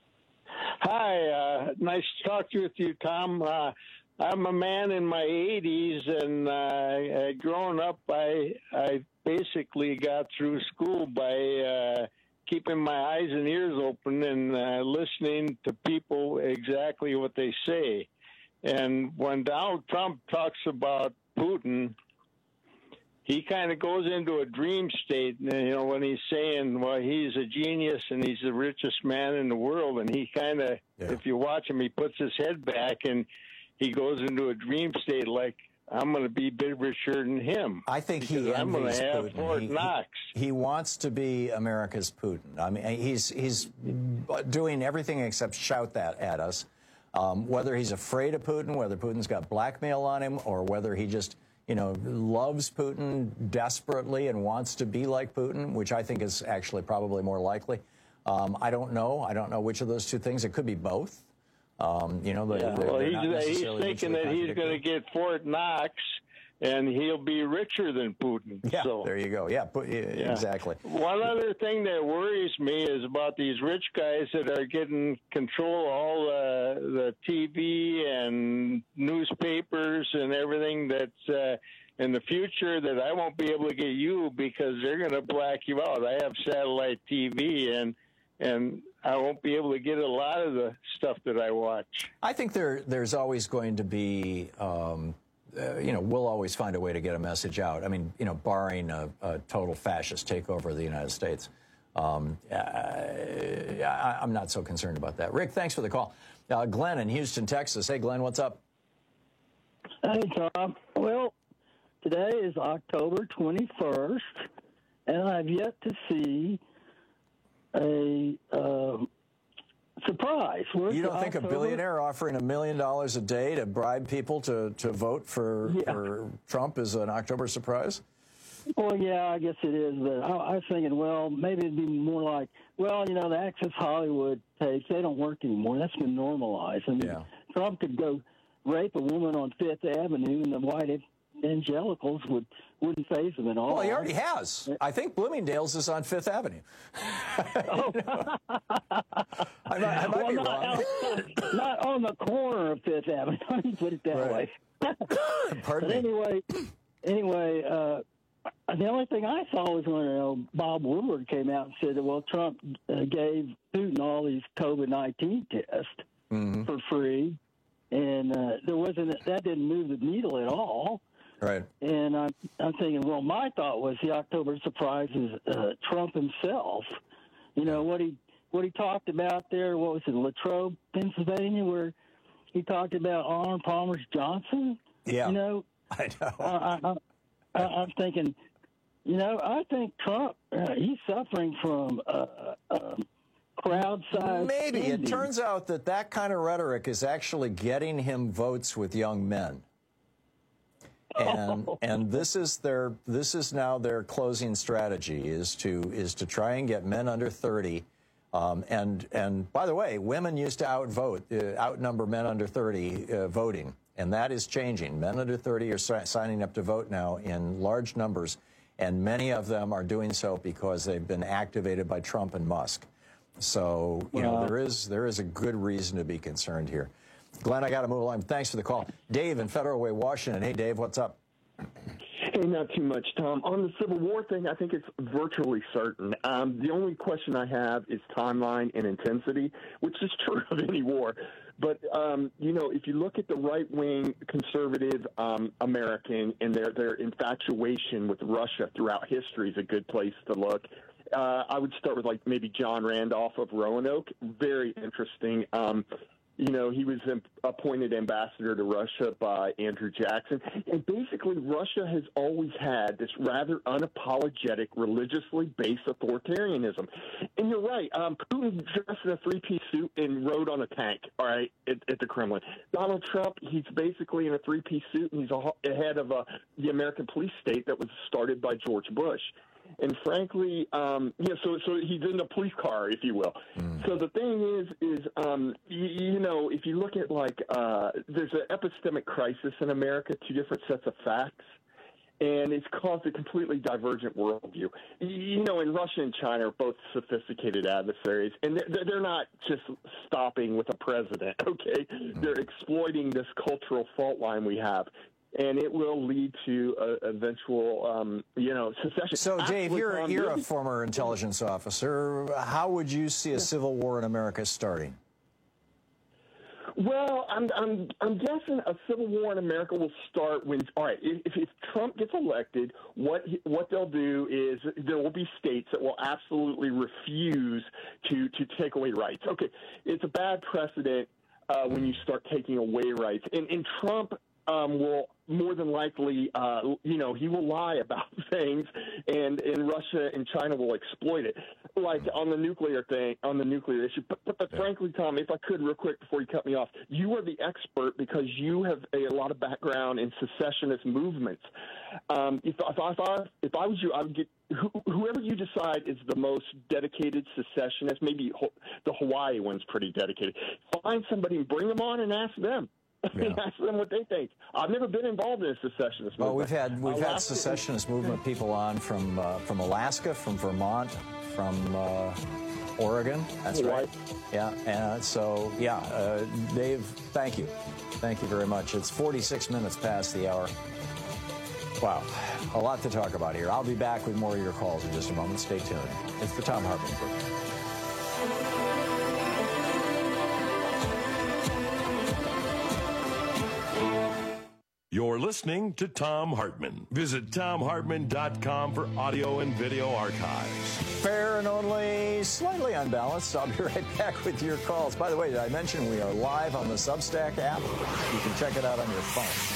Hi, uh, nice to talk to you, with you Tom. Uh, I'm a man in my eighties, and uh, growing up, I I basically got through school by uh, keeping my eyes and ears open and uh, listening to people exactly what they say. And when Donald Trump talks about Putin, he kind of goes into a dream state, you know, when he's saying, well, he's a genius and he's the richest man in the world. And he kind of, yeah. if you watch him, he puts his head back and he goes into a dream state like, I'm going to be a bit richer than him. I think he I'm going envies to have Putin. Fort He, Knox. he, he wants to be America's Putin. I mean, he's, he's doing everything except shout that at us. Um, whether he's afraid of Putin, whether Putin's got blackmail on him, or whether he just, you know, loves Putin desperately and wants to be like Putin, which I think is actually probably more likely. Um, I don't know. I don't know which of those two things. It could be both. Um, you know, yeah. they're, well, they're he's, not he's necessarily thinking that he's going to get Fort Knox, and he'll be richer than Putin. Yeah, so, there you go. Yeah, but, yeah, yeah, exactly. One other thing that worries me is about these rich guys that are getting control of all uh, the T V and newspapers and everything that's uh, in the future, that I won't be able to get you because they're going to black you out. I have satellite T V, and and I won't be able to get a lot of the stuff that I watch. I think there there's always going to be, um, uh, you know, we'll always find a way to get a message out. I mean, you know, barring a, a total fascist takeover of the United States. Um, uh, I, I'm not so concerned about that. Rick, thanks for the call. Uh, Glenn in Houston, Texas. Hey, Glenn, what's up? Hey, Tom. Well, today is October twenty-first, and I've yet to see a uh, surprise. Where's You don't think October? a billionaire offering a million dollars a day to bribe people to, to vote for, Yeah. for Trump is an October surprise? Well, yeah, I guess it is, but I, I was thinking, well, maybe it'd be more like, well, you know, the Access Hollywood tapes, they don't work anymore. That's been normalized. I mean, Yeah. Trump could go rape a woman on Fifth Avenue, and the white evangelicals would, wouldn't faze him at all. Well, he already has. I think Bloomingdale's is on Fifth Avenue. Oh. I might, I might well, be not, wrong. outside, not on the corner of Fifth Avenue. Let me put it that Right. way. Pardon but me. anyway, anyway, uh, the only thing I saw was when uh, Bob Woodward came out and said that, well, Trump uh, gave Putin all these COVID nineteen tests Mm-hmm. for free, and uh, there wasn't that didn't move the needle at all. Right. And I'm, I'm thinking, well, my thought was the October surprise is uh, Trump himself. You know what he what he talked about there. What was it, Latrobe, Pennsylvania, where he talked about Arnold Palmer Johnson. Yeah. You know. I know. I, I, I, I'm thinking, you know, I think Trump uh, he's suffering from uh, uh, crowd size. Maybe. It turns out that that kind of rhetoric is actually getting him votes with young men. And and this is their this is now their closing strategy is to is to try and get men under thirty. Um, and and by the way, women used to outvote, uh, outnumber men under thirty uh, voting, and that is changing. Men under thirty are si- signing up to vote now in large numbers, and many of them are doing so because they've been activated by Trump and Musk. So you know Wow. there is there is a good reason to be concerned here. Glenn, I got to move along. Thanks for the call. Dave in Federal Way, Washington. Hey, Dave, what's up? Hey, not too much, Tom. On the Civil War thing, I think it's virtually certain. Um, the only question I have is timeline and intensity, which is true of any war. But, um, you know, if you look at the right-wing conservative um, American and their, their infatuation with Russia throughout history is a good place to look. Uh, I would start with, like, maybe John Randolph of Roanoke. Very interesting. Um, you know, he was appointed ambassador to Russia by Andrew Jackson. And basically, Russia has always had this rather unapologetic, religiously based authoritarianism. And you're right. Um, Putin dressed in a three-piece suit and rode on a tank, all right, at, at the Kremlin. Donald Trump, he's basically in a three-piece suit, and he's ahead of uh, the American police state that was started by George Bush. And frankly, um, you know, so so he's in a police car, if you will. Mm. So the thing is, is um, you, you know, if you look at like uh, there's an epistemic crisis in America, two different sets of facts, and it's caused a completely divergent worldview. You know, and Russia and China are both sophisticated adversaries, and they're, they're not just stopping with a president. Okay, mm. they're exploiting this cultural fault line we have. And it will lead to a eventual, um, you know, secession. So, Dave, Absolutely, you're um, you're a former intelligence officer. How would you see a civil war in America starting? Well, I'm I'm I'm guessing a civil war in America will start when. All right, if, if Trump gets elected, what he, what they'll do is there will be states that will absolutely refuse to to take away rights. Okay, it's a bad precedent uh, when you start taking away rights, and, and Trump. Um, will more than likely, uh, you know, he will lie about things, and, and Russia and China will exploit it, like on the nuclear thing, on the nuclear issue. But, but, but yeah. frankly, Tom, if I could, real quick before you cut me off, you are the expert because you have a, a lot of background in secessionist movements. Um, if, if, I, if, I, if I was you, I would get who, whoever you decide is the most dedicated secessionist. Maybe ho- the Hawaii one's pretty dedicated. Find somebody and bring them on and ask them. Yeah. Ask them what they think. I've never been involved in a secessionist movement. Well, we've had we've Alaska had secessionist movement people on from uh, from Alaska, from Vermont, from uh, Oregon. That's right. Yeah, and so yeah, uh, Dave, thank you, thank you very much. It's forty-six minutes past the hour. Wow, a lot to talk about here. I'll be back with more of your calls in just a moment. Stay tuned. It's the Thom Hartmann Program. You're listening to Thom Hartmann. Visit Thom Hartmann dot com for audio and video archives. Fair and only slightly unbalanced. I'll be right back with your calls. By the way, did I mention we are live on the Substack app? You can check it out on your phone.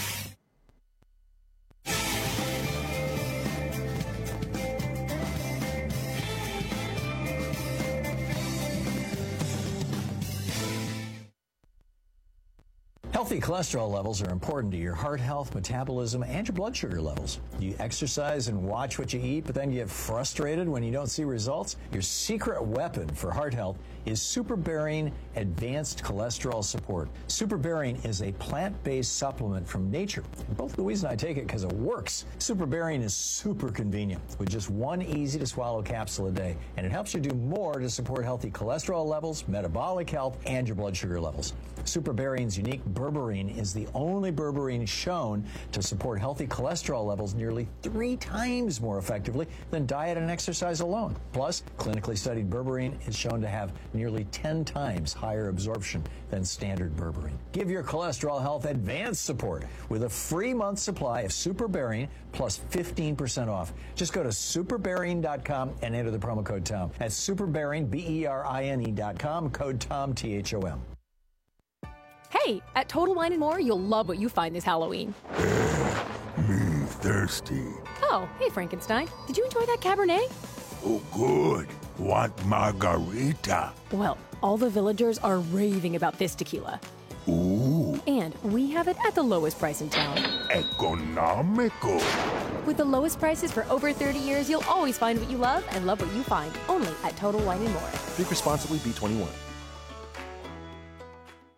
Healthy cholesterol levels are important to your heart health, metabolism, and your blood sugar levels. You exercise and watch what you eat, but then get frustrated when you don't see results? Your secret weapon for heart health is SuperBarian Advanced Cholesterol Support. SuperBarian is a plant-based supplement from nature. Both Louise and I take it because it works. SuperBarian is super convenient with just one easy-to-swallow capsule a day, and it helps you do more to support healthy cholesterol levels, metabolic health, and your blood sugar levels. SuperBarian's unique berberine is the only berberine shown to support healthy cholesterol levels nearly three times more effectively than diet and exercise alone. Plus, clinically studied berberine is shown to have nearly ten times higher absorption than standard berberine. Give your cholesterol health advanced support with a free month supply of SuperBarian plus fifteen percent off. Just go to SuperBarian dot com and enter the promo code Tom. That's SuperBarian, B E R I N E dot com, code Tom, T H O M. Hey, at Total Wine and More, you'll love what you find this Halloween. Me thirsty. Oh, hey, Frankenstein. Did you enjoy that Cabernet? Oh, good. Want margarita? Well, all the villagers are raving about this tequila. Ooh. And we have it at the lowest price in town. Economical. With the lowest prices for over thirty years, you'll always find what you love and love what you find. Only at Total Wine and More. Drink responsibly, B twenty-one. The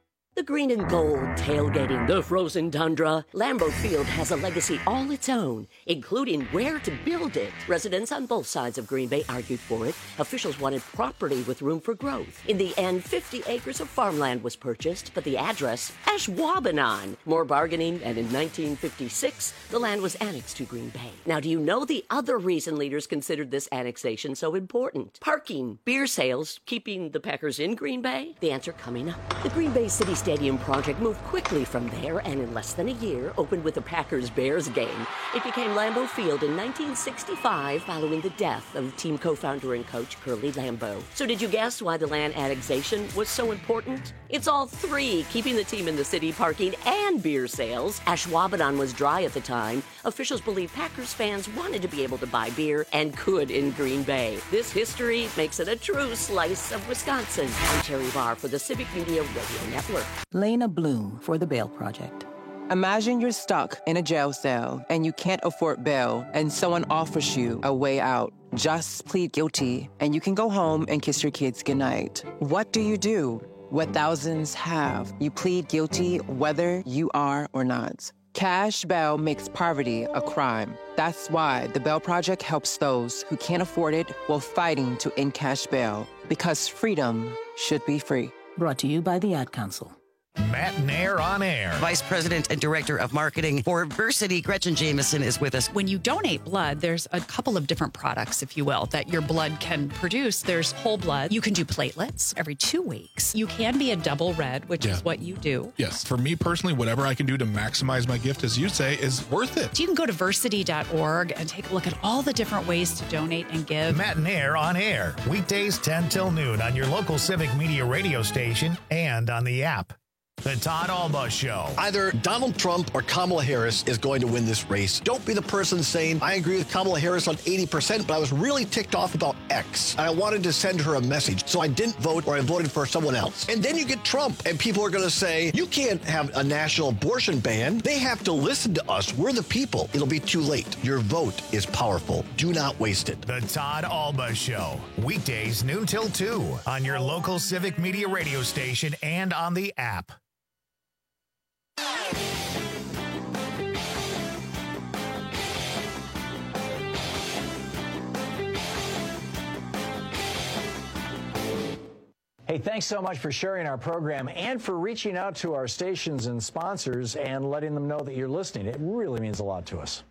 green and gold, tailgating the frozen tundra, Lambeau Field has a legacy all its own, including where to build it. Residents on both sides of Green Bay argued for it. Officials wanted property with room for growth. In the end, fifty acres of farmland was purchased, but the address, Ashwaubenon. More bargaining, and in nineteen fifty-six, the land was annexed to Green Bay. Now, do you know the other reason leaders considered this annexation so important? Parking, beer sales, keeping the Packers in Green Bay? The answer coming up. The Green Bay City Stadium project moved quickly from there, and in less than a year, opened with a Packers-Bears game. It became Lambeau Field in nineteen sixty-five, following the death of team co-founder and coach Curly Lambeau. So did you guess why the land annexation was so important? It's all three, keeping the team in the city, parking, and beer sales. Ashwaubenon was dry at the time. Officials believe Packers fans wanted to be able to buy beer and could in Green Bay. This history makes it a true slice of Wisconsin. I'm Terry Barr for the Civic Media Radio Network. Lena Bloom for the Bail Project. Imagine you're stuck in a jail cell and you can't afford bail and someone offers you a way out. Just plead guilty and you can go home and kiss your kids goodnight. What do you do? What thousands have. You plead guilty whether you are or not. Cash bail makes poverty a crime. That's why the Bail Project helps those who can't afford it while fighting to end cash bail. Because freedom should be free. Brought to you by the Ad Council. Matt Nair on air. Vice President and Director of Marketing for Versity, Gretchen Jameson, is with us. When you donate blood, there's a couple of different products, if you will, that your blood can produce. There's whole blood. You can do platelets every two weeks. You can be a double red, which Yeah. is what you do. Yes. For me personally, whatever I can do to maximize my gift, as you say, is worth it. So you can go to versity dot org and take a look at all the different ways to donate and give. Matt Nair on air. Weekdays ten till noon on your local Civic Media radio station and on the app. The Todd Alba Show. Either Donald Trump or Kamala Harris is going to win this race. Don't be the person saying, I agree with Kamala Harris on eighty percent, but I was really ticked off about X. And I wanted to send her a message, so I didn't vote or I voted for someone else. And then you get Trump, and people are going to say, you can't have a national abortion ban. They have to listen to us. We're the people. It'll be too late. Your vote is powerful. Do not waste it. The Todd Alba Show. Weekdays noon till two on your local Civic Media radio station and on the app. Hey, thanks so much for sharing our program and for reaching out to our stations and sponsors and letting them know that you're listening. It really means a lot to us.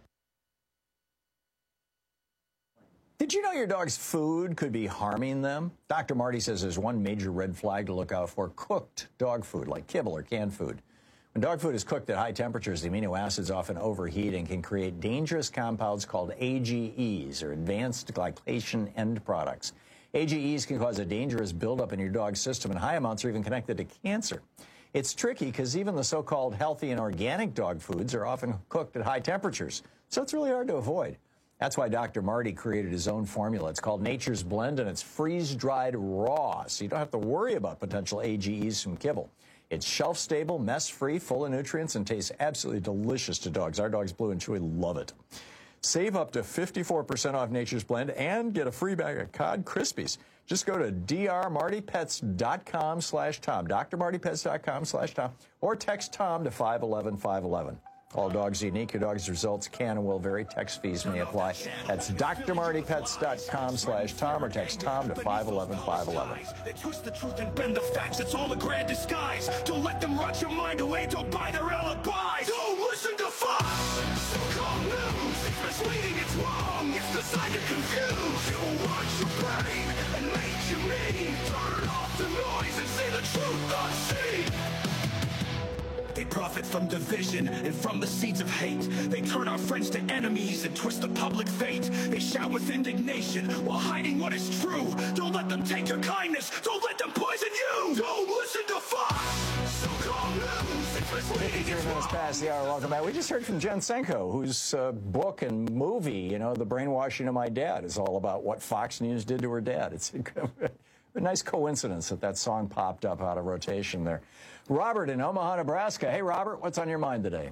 Did you know your dog's food could be harming them? Doctor Marty says there's one major red flag to look out for: cooked dog food, like kibble or canned food. When dog food is cooked at high temperatures, the amino acids often overheat and can create dangerous compounds called A G Es, or advanced glycation end products. A G Es can cause a dangerous buildup in your dog's system, and high amounts are even connected to cancer. It's tricky because even the so-called healthy and organic dog foods are often cooked at high temperatures, so it's really hard to avoid. That's why Doctor Marty created his own formula. It's called Nature's Blend, and it's freeze-dried raw, so you don't have to worry about potential A G Es from kibble. It's shelf-stable, mess-free, full of nutrients, and tastes absolutely delicious to dogs. Our dogs, Blue and Chewy, love it. Save up to fifty-four percent off Nature's Blend and get a free bag of Cod Krispies. Just go to d r marty pets dot com slash tom, d r marty pets dot com slash tom, or text Tom to five one one five one one. All dogs are unique. Your dog's results can and will vary. Text fees may apply. That's d r marty pets dot com slash tom, or text Tom to five one one five one one. They twist the truth and bend the facts. It's all a grand disguise. Don't let them rot your mind away. Don't buy their alibis. Don't listen to Fox. So-called news. It's misleading. It's wrong. It's designed to confuse. You'll watch your brain and make you mean. Turn off the noise and say the truth unseen. They profit from division and from the seeds of hate. They turn our friends to enemies and twist the public fate. They shout with indignation while hiding what is true. Don't let them take your kindness. Don't let them poison you. Don't listen to Fox. So-called news. It's misleading. fifty-three minutes past the hour. Welcome back. We just heard from Jen Senko, whose uh, book and movie, you know, The Brainwashing of My Dad, is all about what Fox News did to her dad. It's a nice coincidence that that song popped up out of rotation there. Robert in Omaha, Nebraska. Hey, Robert, what's on your mind today?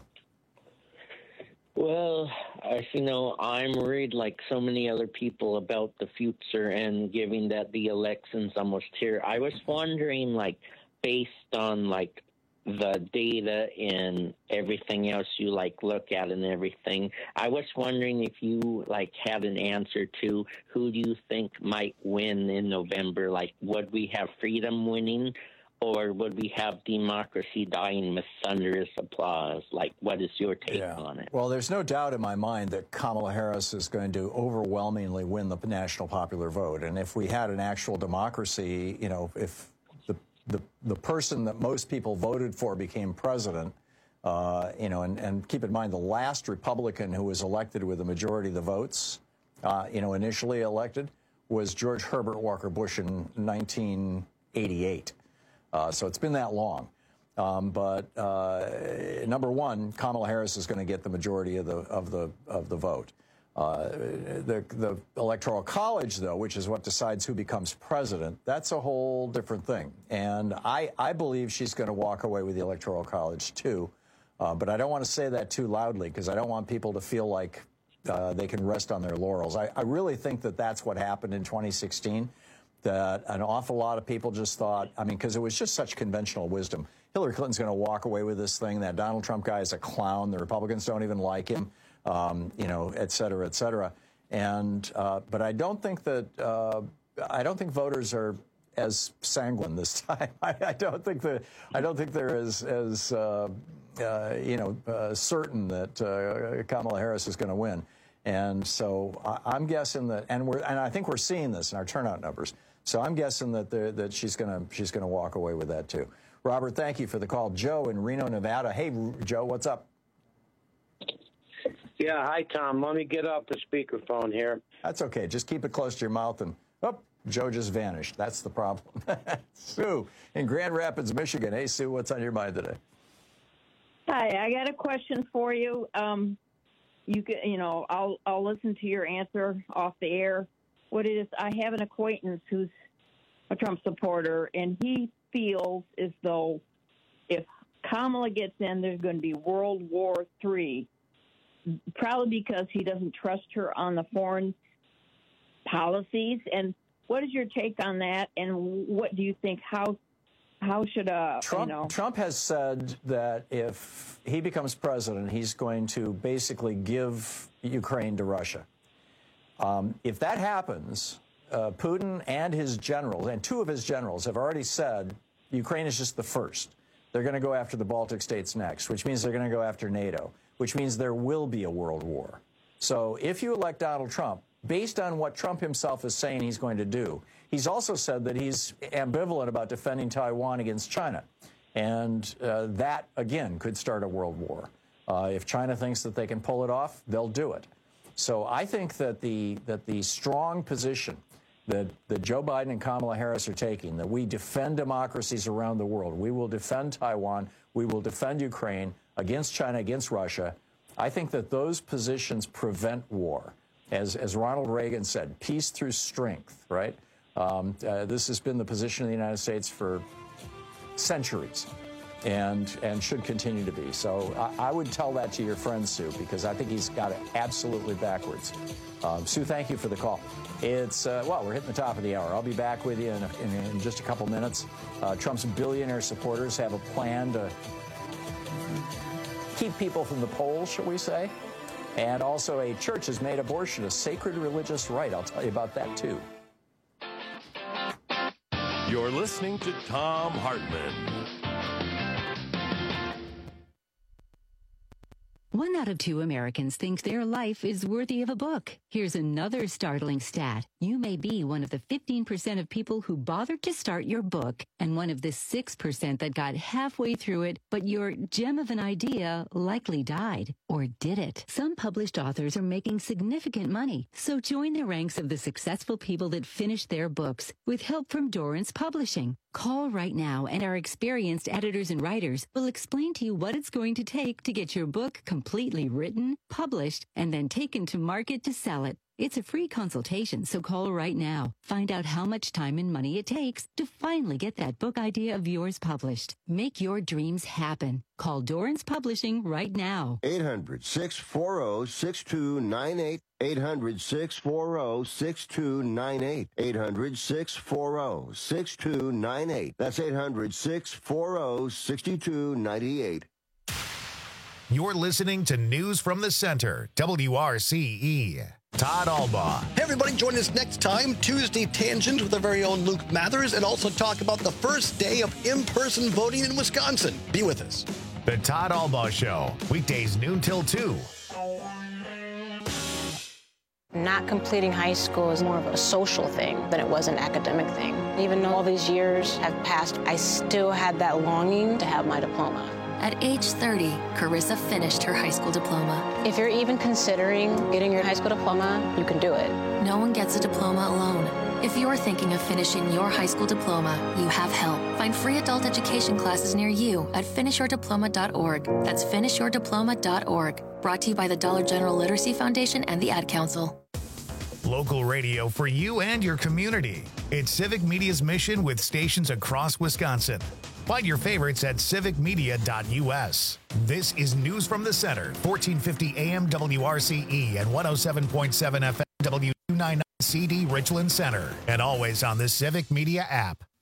Well, as you know, I'm worried like so many other people about the future, and given that the election's almost here, I was wondering, like, based on, like, the data and everything else you like look at and everything. I was wondering if you like had an answer to who do you think might win in November? Like, would we have freedom winning, or would we have democracy dying with thunderous applause? Like, what is your take Yeah. on it? Well, there's no doubt in my mind that Kamala Harris is going to overwhelmingly win the national popular vote. And if we had an actual democracy, you know, if the the, the person that most people voted for became president, uh, you know, and, and keep in mind the last Republican who was elected with a majority of the votes, uh, you know, initially elected, was George Herbert Walker Bush in nineteen eighty-eight. Uh, so it's been that long. Um, but uh, number one, Kamala Harris is going to get the majority of the of the of the vote. Uh, the the Electoral College, though, which is what decides who becomes president, that's a whole different thing. And I I believe she's going to walk away with the Electoral College too. Uh, but I don't want to say that too loudly because I don't want people to feel like uh, they can rest on their laurels. I, I really think that that's what happened in twenty sixteen. That an awful lot of people just thought, I mean, because it was just such conventional wisdom. Hillary Clinton's going to walk away with this thing. That Donald Trump guy is a clown. The Republicans don't even like him, um, you know, et cetera, et cetera. And uh, but I don't think that uh, I don't think voters are as sanguine this time. I, I don't think that I don't think they're as as uh, uh, you know uh, certain that uh, Kamala Harris is going to win. And so I, I'm guessing that, and we're and I think we're seeing this in our turnout numbers. So I'm guessing that that she's going to she's going to walk away with that too. Robert, thank you for the call. Joe in Reno, Nevada. Hey, Joe, what's up? Yeah, hi, Tom. Let me get off the speakerphone here. That's okay. Just keep it close to your mouth and, oh, Joe just vanished. That's the problem. Sue in Grand Rapids, Michigan. Hey, Sue, what's on your mind today? Hi, I got a question for you. Um, you can, you know, I'll I'll listen to your answer off the air. What it is, I have an acquaintance who's a Trump supporter, and he feels as though if Kamala gets in, there's going to be World War Three, probably because he doesn't trust her on the foreign policies. And what is your take on that? And what do you think? How how should uh Trump, you know? Trump has said that if he becomes president, he's going to basically give Ukraine to Russia. Um, if that happens, uh, Putin and his generals, and two of his generals, have already said Ukraine is just the first. They're going to go after the Baltic states next, which means they're going to go after NATO, which means there will be a world war. So if you elect Donald Trump, based on what Trump himself is saying he's going to do, he's also said that he's ambivalent about defending Taiwan against China. And uh, that, again, could start a world war. Uh, if China thinks that they can pull it off, they'll do it. So I think that the that the strong position that, that Joe Biden and Kamala Harris are taking, that we defend democracies around the world, we will defend Taiwan, we will defend Ukraine against China, against Russia, I think that those positions prevent war. As, as Ronald Reagan said, peace through strength, right? Um, uh, this has been the position of the United States for centuries. And and should continue to be. So I, I would tell that to your friend, Sue, because I think he's got it absolutely backwards. Um, Sue, thank you for the call. It's, uh, well, we're hitting the top of the hour. I'll be back with you in, a, in, in just a couple minutes. Uh, Trump's billionaire supporters have a plan to keep people from the polls, shall we say. And also a church has made abortion a sacred religious right. I'll tell you about that, too. You're listening to Thom Hartmann. One out of two Americans think their life is worthy of a book. Here's another startling stat. You may be one of the fifteen percent of people who bothered to start your book and one of the six percent that got halfway through it, but your gem of an idea likely died. Or did it? Some published authors are making significant money, so join the ranks of the successful people that finished their books with help from Dorrance Publishing. Call right now, and our experienced editors and writers will explain to you what it's going to take to get your book completely written, published, and then taken to market to sell it. It's a free consultation, so call right now. Find out how much time and money it takes to finally get that book idea of yours published. Make your dreams happen. Call Dorrance Publishing right now. eight hundred, six four zero, six two nine eight. eight hundred, six four zero, six two nine eight. eight hundred, six four zero, six two nine eight. That's eight hundred, six four zero, six two nine eight. You're listening to News from the Center, W R C E. Todd Albaugh. Hey, everybody, join us next time, Tuesday Tangent with our very own Luke Mathers, and also talk about the first day of in-person voting in Wisconsin. Be with us. The Todd Albaugh Show, weekdays noon till two. Not completing high school is more of a social thing than it was an academic thing. Even though all these years have passed, I still had that longing to have my diploma. At age thirty, Carissa finished her high school diploma. If you're even considering getting your high school diploma, you can do it. No one gets a diploma alone. If you're thinking of finishing your high school diploma, you have help. Find free adult education classes near you at finish your diploma dot org. That's finish your diploma dot org. Brought to you by the Dollar General Literacy Foundation and the Ad Council. Local radio for you and your community. It's Civic Media's mission with stations across Wisconsin. Find your favorites at civic media dot U S. This is News from the Center, fourteen fifty A M W R C E and one oh seven point seven F M W two ninety-nine C D Richland Center. And always on the Civic Media app.